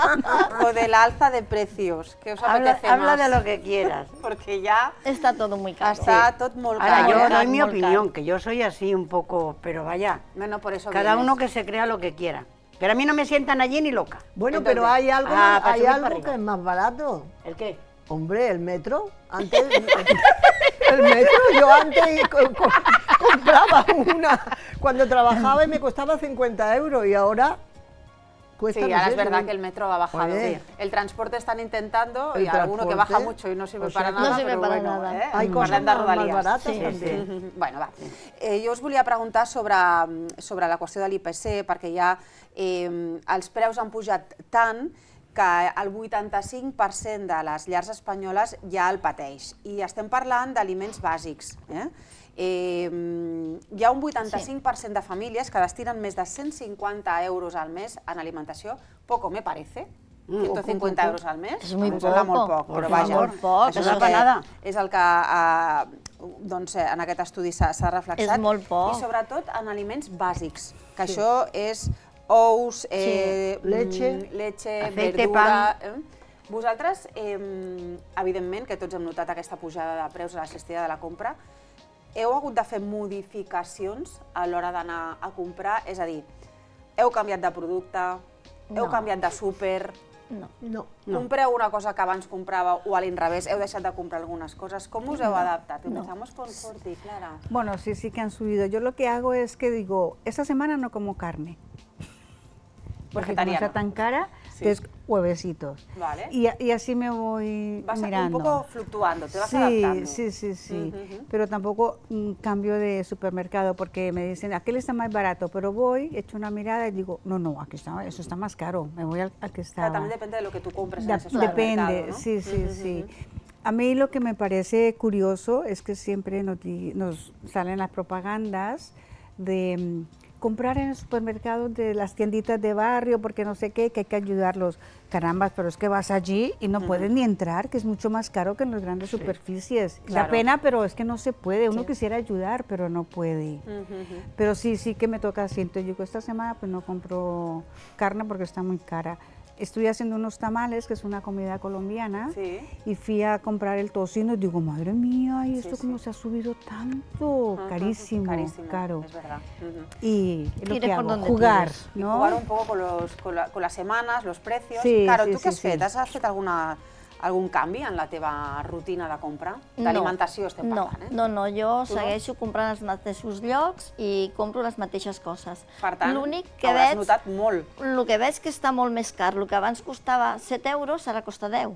o del alza de precios. ¿Qué os Habla, apetece habla más? de lo que quieras. Porque ya está todo muy caro. Está Sí. todo muy Ahora caro. yo ¿eh? doy mi Molt opinión, caro. que yo soy así un poco, pero vaya, Bueno, por eso cada vienes. uno que se crea lo que quiera. Pero a mí no me sientan allí ni loca. Bueno, Entonces, pero hay algo, ah, más- para hay subir algo para que arriba. es más barato. ¿El qué? Hombre, el metro. Antes, el metro, yo antes co- co- compraba una cuando trabajaba y me costaba cincuenta euros y ahora cuesta, Sí, no ahora sé, es verdad sube- que el metro ha bajado. Oye. Sí. El transporte están intentando El y alguno que baja transporte, mucho y no sirve o sea, para no nada. sirve pero para bueno, nada. Eh? Hay Parlem cosas de más- más Rodalies. baratas Sí, també. sí. Bueno, va. Eh, jo us volia preguntar sobre, sobre la qüestió de l'I P C, perquè ja eh, els preus han pujat tant que el vuitanta-cinc per cent de les llars espanyoles ja el pateix. I estem parlant d'aliments bàsics. Eh? Eh, hi ha un vuitanta-cinc per cent de famílies que destinen més de cent cinquanta euros al mes en alimentació. Poco me parece. ciento cincuenta euros al mes. És muy Em sembla molt poco, poc, por però vaja, favor. Molt poc, això això és el que, que- és el que eh, doncs, eh, en aquest estudi s'ha s'ha reflexat. És molt poc. I sobretot en aliments bàsics, que això és ous, eh, Sí. Leche. mm, leche, Aceite, verdura... Eh? Vosaltres, eh, evidentment que tots hem notat aquesta pujada de preus a la cistella de la compra, heu hagut de fer modificacions a l'hora d'anar a comprar? És a dir, heu canviat de producte, heu No. canviat de súper, No. No. compreu una cosa que abans compràveu o a l'inrevés, heu deixat de comprar algunes cosas. ¿Cómo os heu No, adaptat? no. Empezamos con Corti, Clara. Bueno, sí, sí que han subido. Yo lo que hago es que digo, esta semana no como carne. Porque como Vegetariana. está tan cara, Sí. entonces huevecitos. Vale. Y, y así me voy Vas mirando. un poco fluctuando, te vas sí, adaptando. Sí, sí, sí. Ujú, ujú. Pero tampoco mm, cambio de supermercado porque me dicen, aquel está más barato, pero voy, echo una mirada y digo, no, no, aquí está, eso está más caro, me voy al, al que está. Claro, también depende de lo que tú compres en Da- ese supermercado, Depende, ¿no? sí, sí, Ujú, sí. ujú. A mí lo que me parece curioso es que siempre nos, di- nos salen las propagandas de mm, comprar en el supermercado de las tienditas de barrio porque no sé qué, que hay que ayudarlos. Carambas, pero es que vas allí y no Ujú. puedes ni entrar, que es mucho más caro que en las grandes superficies. Da Claro. pena, pero es que no se puede. Uno Sí. quisiera ayudar, pero no puede. Ujú, ujú. Pero sí, sí que me toca así. Entonces yo digo, esta semana pues no compro carne porque está muy cara. Estoy haciendo unos tamales, que es una comida colombiana, Sí. y fui a comprar el tocino y digo, madre mía, ¿y Sí, esto sí. cómo se ha subido tanto? Ajá, Carísimo, carísimo, caro. es verdad. Ujú. Y es lo Tires que por hago, donde jugar, tires. Y ¿no? jugar un poco con, los, con, la, con las semanas, los precios. Sí, Claro, sí, tu sí, què has sí. fet? Has fet alguna, algun canvi en la teva rutina de compra? D'alimentació estem no, parlant, eh? no, no, jo Tu no? segueixo comprant als mateixos llocs i compro les mateixes coses. Per tant, L'únic que hauràs veig, notat molt. el que veig que està molt més car, el que abans costava set euros ara costa deu.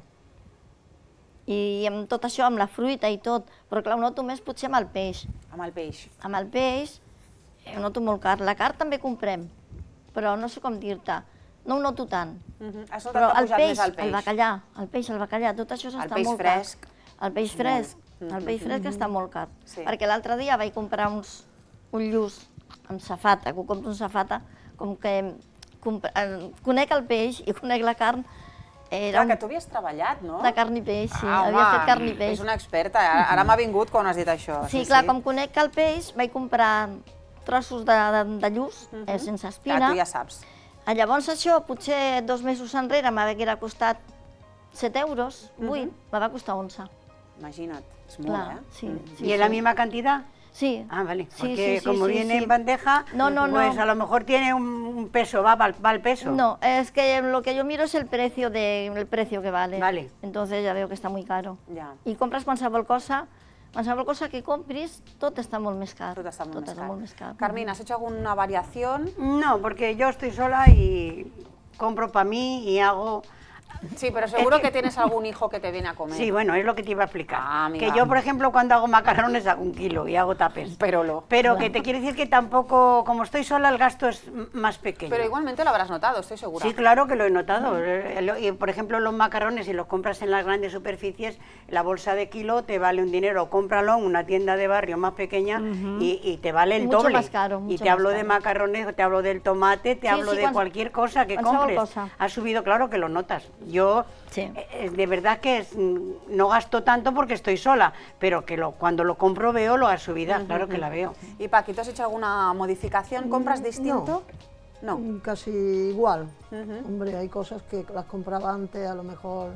I amb tot això, amb la fruita i tot, però clar, ho noto més potser amb el peix. Amb el peix. Amb el peix ho noto molt car. La carn també comprem, però no sé com dir-te, no ho noto tant. Uh Has notat Però que ha el pujat peix, més el peix? el bacallà, el peix, el bacallà, tot això El està peix molt fresc. car. El peix Molt. fresc, Mhm. el peix fresc Mhm. està molt car. Sí. Perquè l'altre dia vaig comprar uns, un lluç amb safata, que ho compro en safata, com que comp- eh, conec el peix i conec la carn, era Clar, que un, tu havies treballat, no? de carn i peix, sí, Ah, havia home, fet carn i peix. És una experta, ara, ara m'ha vingut quan has dit això. Sí, clar, com conec el peix, vaig comprar trossos de, de, de lluç, Mhm. eh, sense espina. Clar, tu ja saps. Ah, Llavors això, potser dos mesos enrere m'haguera costat set euros, vuit, me va costar onze. Imagina't, és molt, Clar, eh? sí, Mhm. sí, ¿Y en la misma cantidad? Sí. Ah, vale. Sí, Porque sí, sí, como sí, viene sí. en bandeja, No, no, pues no. a lo mejor tiene un, un peso, va, va, va el peso. No, es que lo que yo miro es el precio de el precio que vale. Vale. Entonces ya veo que está muy caro. Ja. I compres qualsevol cosa, qualsevol cosa que compris, tot està molt més car. Tot està molt, tot més, està car. molt més car. Carmina, ¿has hecho alguna variación? No, porque yo estoy sola y compro para mí y hago Sí, pero seguro que tienes algún hijo que te viene a comer. Sí, bueno, es lo que te iba a explicar. Ah, amiga. Que yo, por ejemplo, cuando hago macarrones hago un kilo y hago tapes. Pero lo... Pero que te quiere decir que tampoco, como estoy sola, el gasto es m- más pequeño. Pero igualmente lo habrás notado, estoy segura. Sí, claro que lo he notado. Eh, lo- y, por ejemplo, los macarrones, si los compras en las grandes superficies, la bolsa de kilo te vale un dinero. Cómpralo en una tienda de barrio más pequeña y, y te vale el Mucho doble. más caro, y mucho te más hablo de caro. macarrones, te hablo del tomate, te Sí, hablo sí, de cuando- cualquier cosa que cualquier compres. cosa. Ha subido, claro que lo notas. Yo, Sí. eh, de verdad que es, mm, no gasto tanto porque estoy sola, pero que lo, cuando lo compro veo la subida, claro que la veo. ¿Y Paqui, tú has hecho alguna modificación? ¿Compras distinto? No. Mm, Casi igual. Hombre, hay cosas que las compraba antes, a lo mejor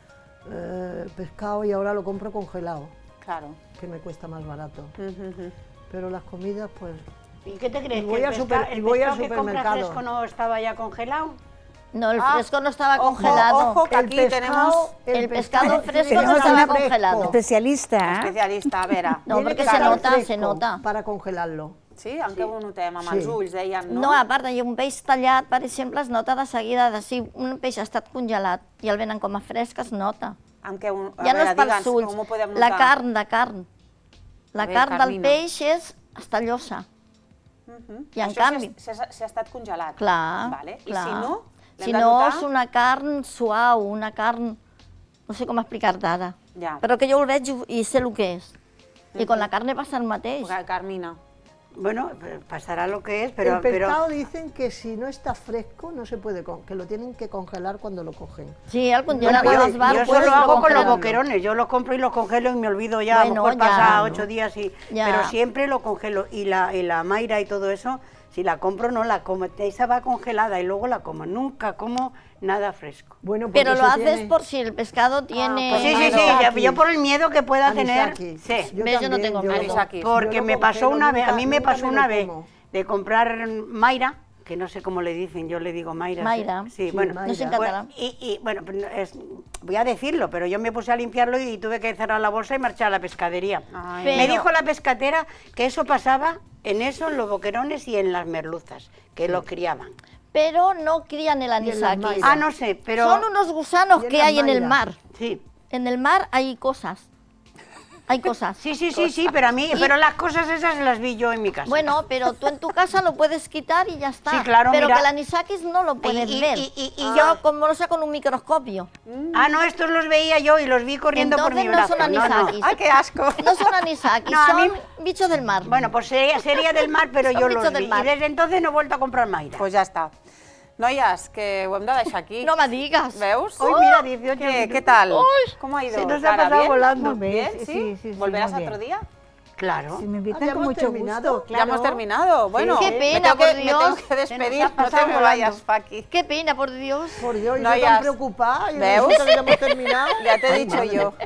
eh, pescado, y ahora lo compro congelado, Claro. que me cuesta más barato. Pero las comidas, pues... ¿Y qué te crees? Y voy ¿Que al el, super- pesca- y el voy al pescado que compras supermercado. fresco no estaba ya congelado? No, el Ah, fresco no estaba ojo, congelado. ojo, que El aquí pescado- tenemos... El pescado fresco no Tenemos estaba una congelado. especialista, eh? Especialista, a veure. No, Tiene porque que se estar nota, fresco se nota. para congelarlo. Sí, en què ho notem? Amb Sí. els ulls, deien, no? No, a part, hi ha un peix tallat, per exemple, es nota de seguida, de si un peix ha estat congelat i el venen com a fresc, es nota. En què ho... a Ja no veure, és pels digue'ns, ulls, com ho podem la notar? carn, de carn. La A veure, carn del Carmina. peix és, està llosa. Mhm. I en Això canvi... Si, ha- si ha estat congelat. Clar, Vale. I clar. si no, l'hem Si de no, notar? és una carn suau, una carn... No sé com explicar-te ara. Ja. Però que jo el veig i sé el que és. I con la carne passa el mateix. Carmina. Bueno, pasará lo que es, pero... el pescado pero... dicen que si no está fresco no se puede, con- que lo tienen que congelar cuando lo cogen. Sí, el Bueno, congelador yo, dels yo barcos eso lo hago con los congelan. boquerones, yo los compro y los congelo y me olvido ya, a lo Bueno, mejor ya, pasa ¿no? ocho días, y, Ya. pero siempre lo congelo. Y la, y la Mayra y todo eso, si la compro no la como, esa va congelada y luego la como, nunca como nada fresco. Bueno, Pero lo haces por si el pescado tiene... Pues sí, sí, sí, ya- yo por el miedo que pueda tener, Anisakis. sí. Yo ¿Ves? Yo no también, tengo yo- miedo. Porque yo lo me pasó congelo, una vez, a nunca- mí me nunca pasó me una lo vez como. de comprar Mayra, que no sé cómo le dicen, yo le digo Mayra. Mayra. Sí, Sí, bueno, no sé en pues, catalán. y, y, bueno, pues, es- voy a decirlo, pero yo me puse a limpiarlo y tuve que cerrar la bolsa y marchar a la pescadería. Ay. Me Pero- dijo la pescatera que eso pasaba en eso, en los boquerones y en las merluzas, que los criaban. Pero no crían el las anisakis. mayras. Ah, no sé, pero... Son unos gusanos Y en que las hay en el mayras. mar. Sí. En el mar hay cosas. Hay cosas. Sí, sí, sí, sí, pero a mí, Y- pero las cosas esas las vi yo en mi casa. Bueno, pero tú en tu casa lo puedes quitar y ya está. Sí, claro, Pero mira. que el anisakis no lo puedes y- ver. y- y- y yo, yo- como lo sé con un microscopio. Ah, no, estos los veía yo y los vi corriendo por mi Entonces no brazo. son No, no. anisakis. Ay, qué asco. No son anisakis, No, a mí- son bichos del mar. Bueno, pues sería, sería del mar, pero Son yo bichos los del vi. mar. Y desde entonces no he vuelto a comprar Mayra. Pues ja està. Noies, que ho hem de deixar aquí. No me digas. Veus? Uy, mira, dieciocho ¿Qué, minutos. ¿Qué tal? Uy, ¿Cómo ha ido? se nos ha Clara? pasado ¿Bien? volando. Muy ¿Bien? bien, ¿Sí? sí, sí, sí, ¿Volverás muy otro bien. día? Claro. Si me invitan ¿Habíamos con mucho terminado? gusto. Ya hemos terminado. Bueno, Qué me pena, tengo que, por me Dios. tengo que Se despedir. nos ha No te pasado me volando. vayas, Paqui. Qué pena, por Dios. Por Dios, y yo Noies. tan preocupada, y ¿Veus? resulta que ya hemos terminado. Ya te he Ay, dicho madre. yo.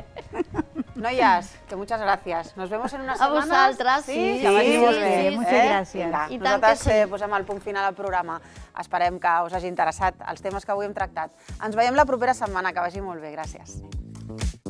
Noies, que muchas gracias. Nos vemos en unes A setmanes. vosaltres, sí, Que vagi sí, molt sí, bé. sí, muchas eh? gracias. Vinga, I tant nosaltres que sí. eh, posem el punt final al programa. Esperem que us hagi interessat els temes que avui hem tractat. Ens veiem la propera setmana. Que vagi molt bé. Gràcies.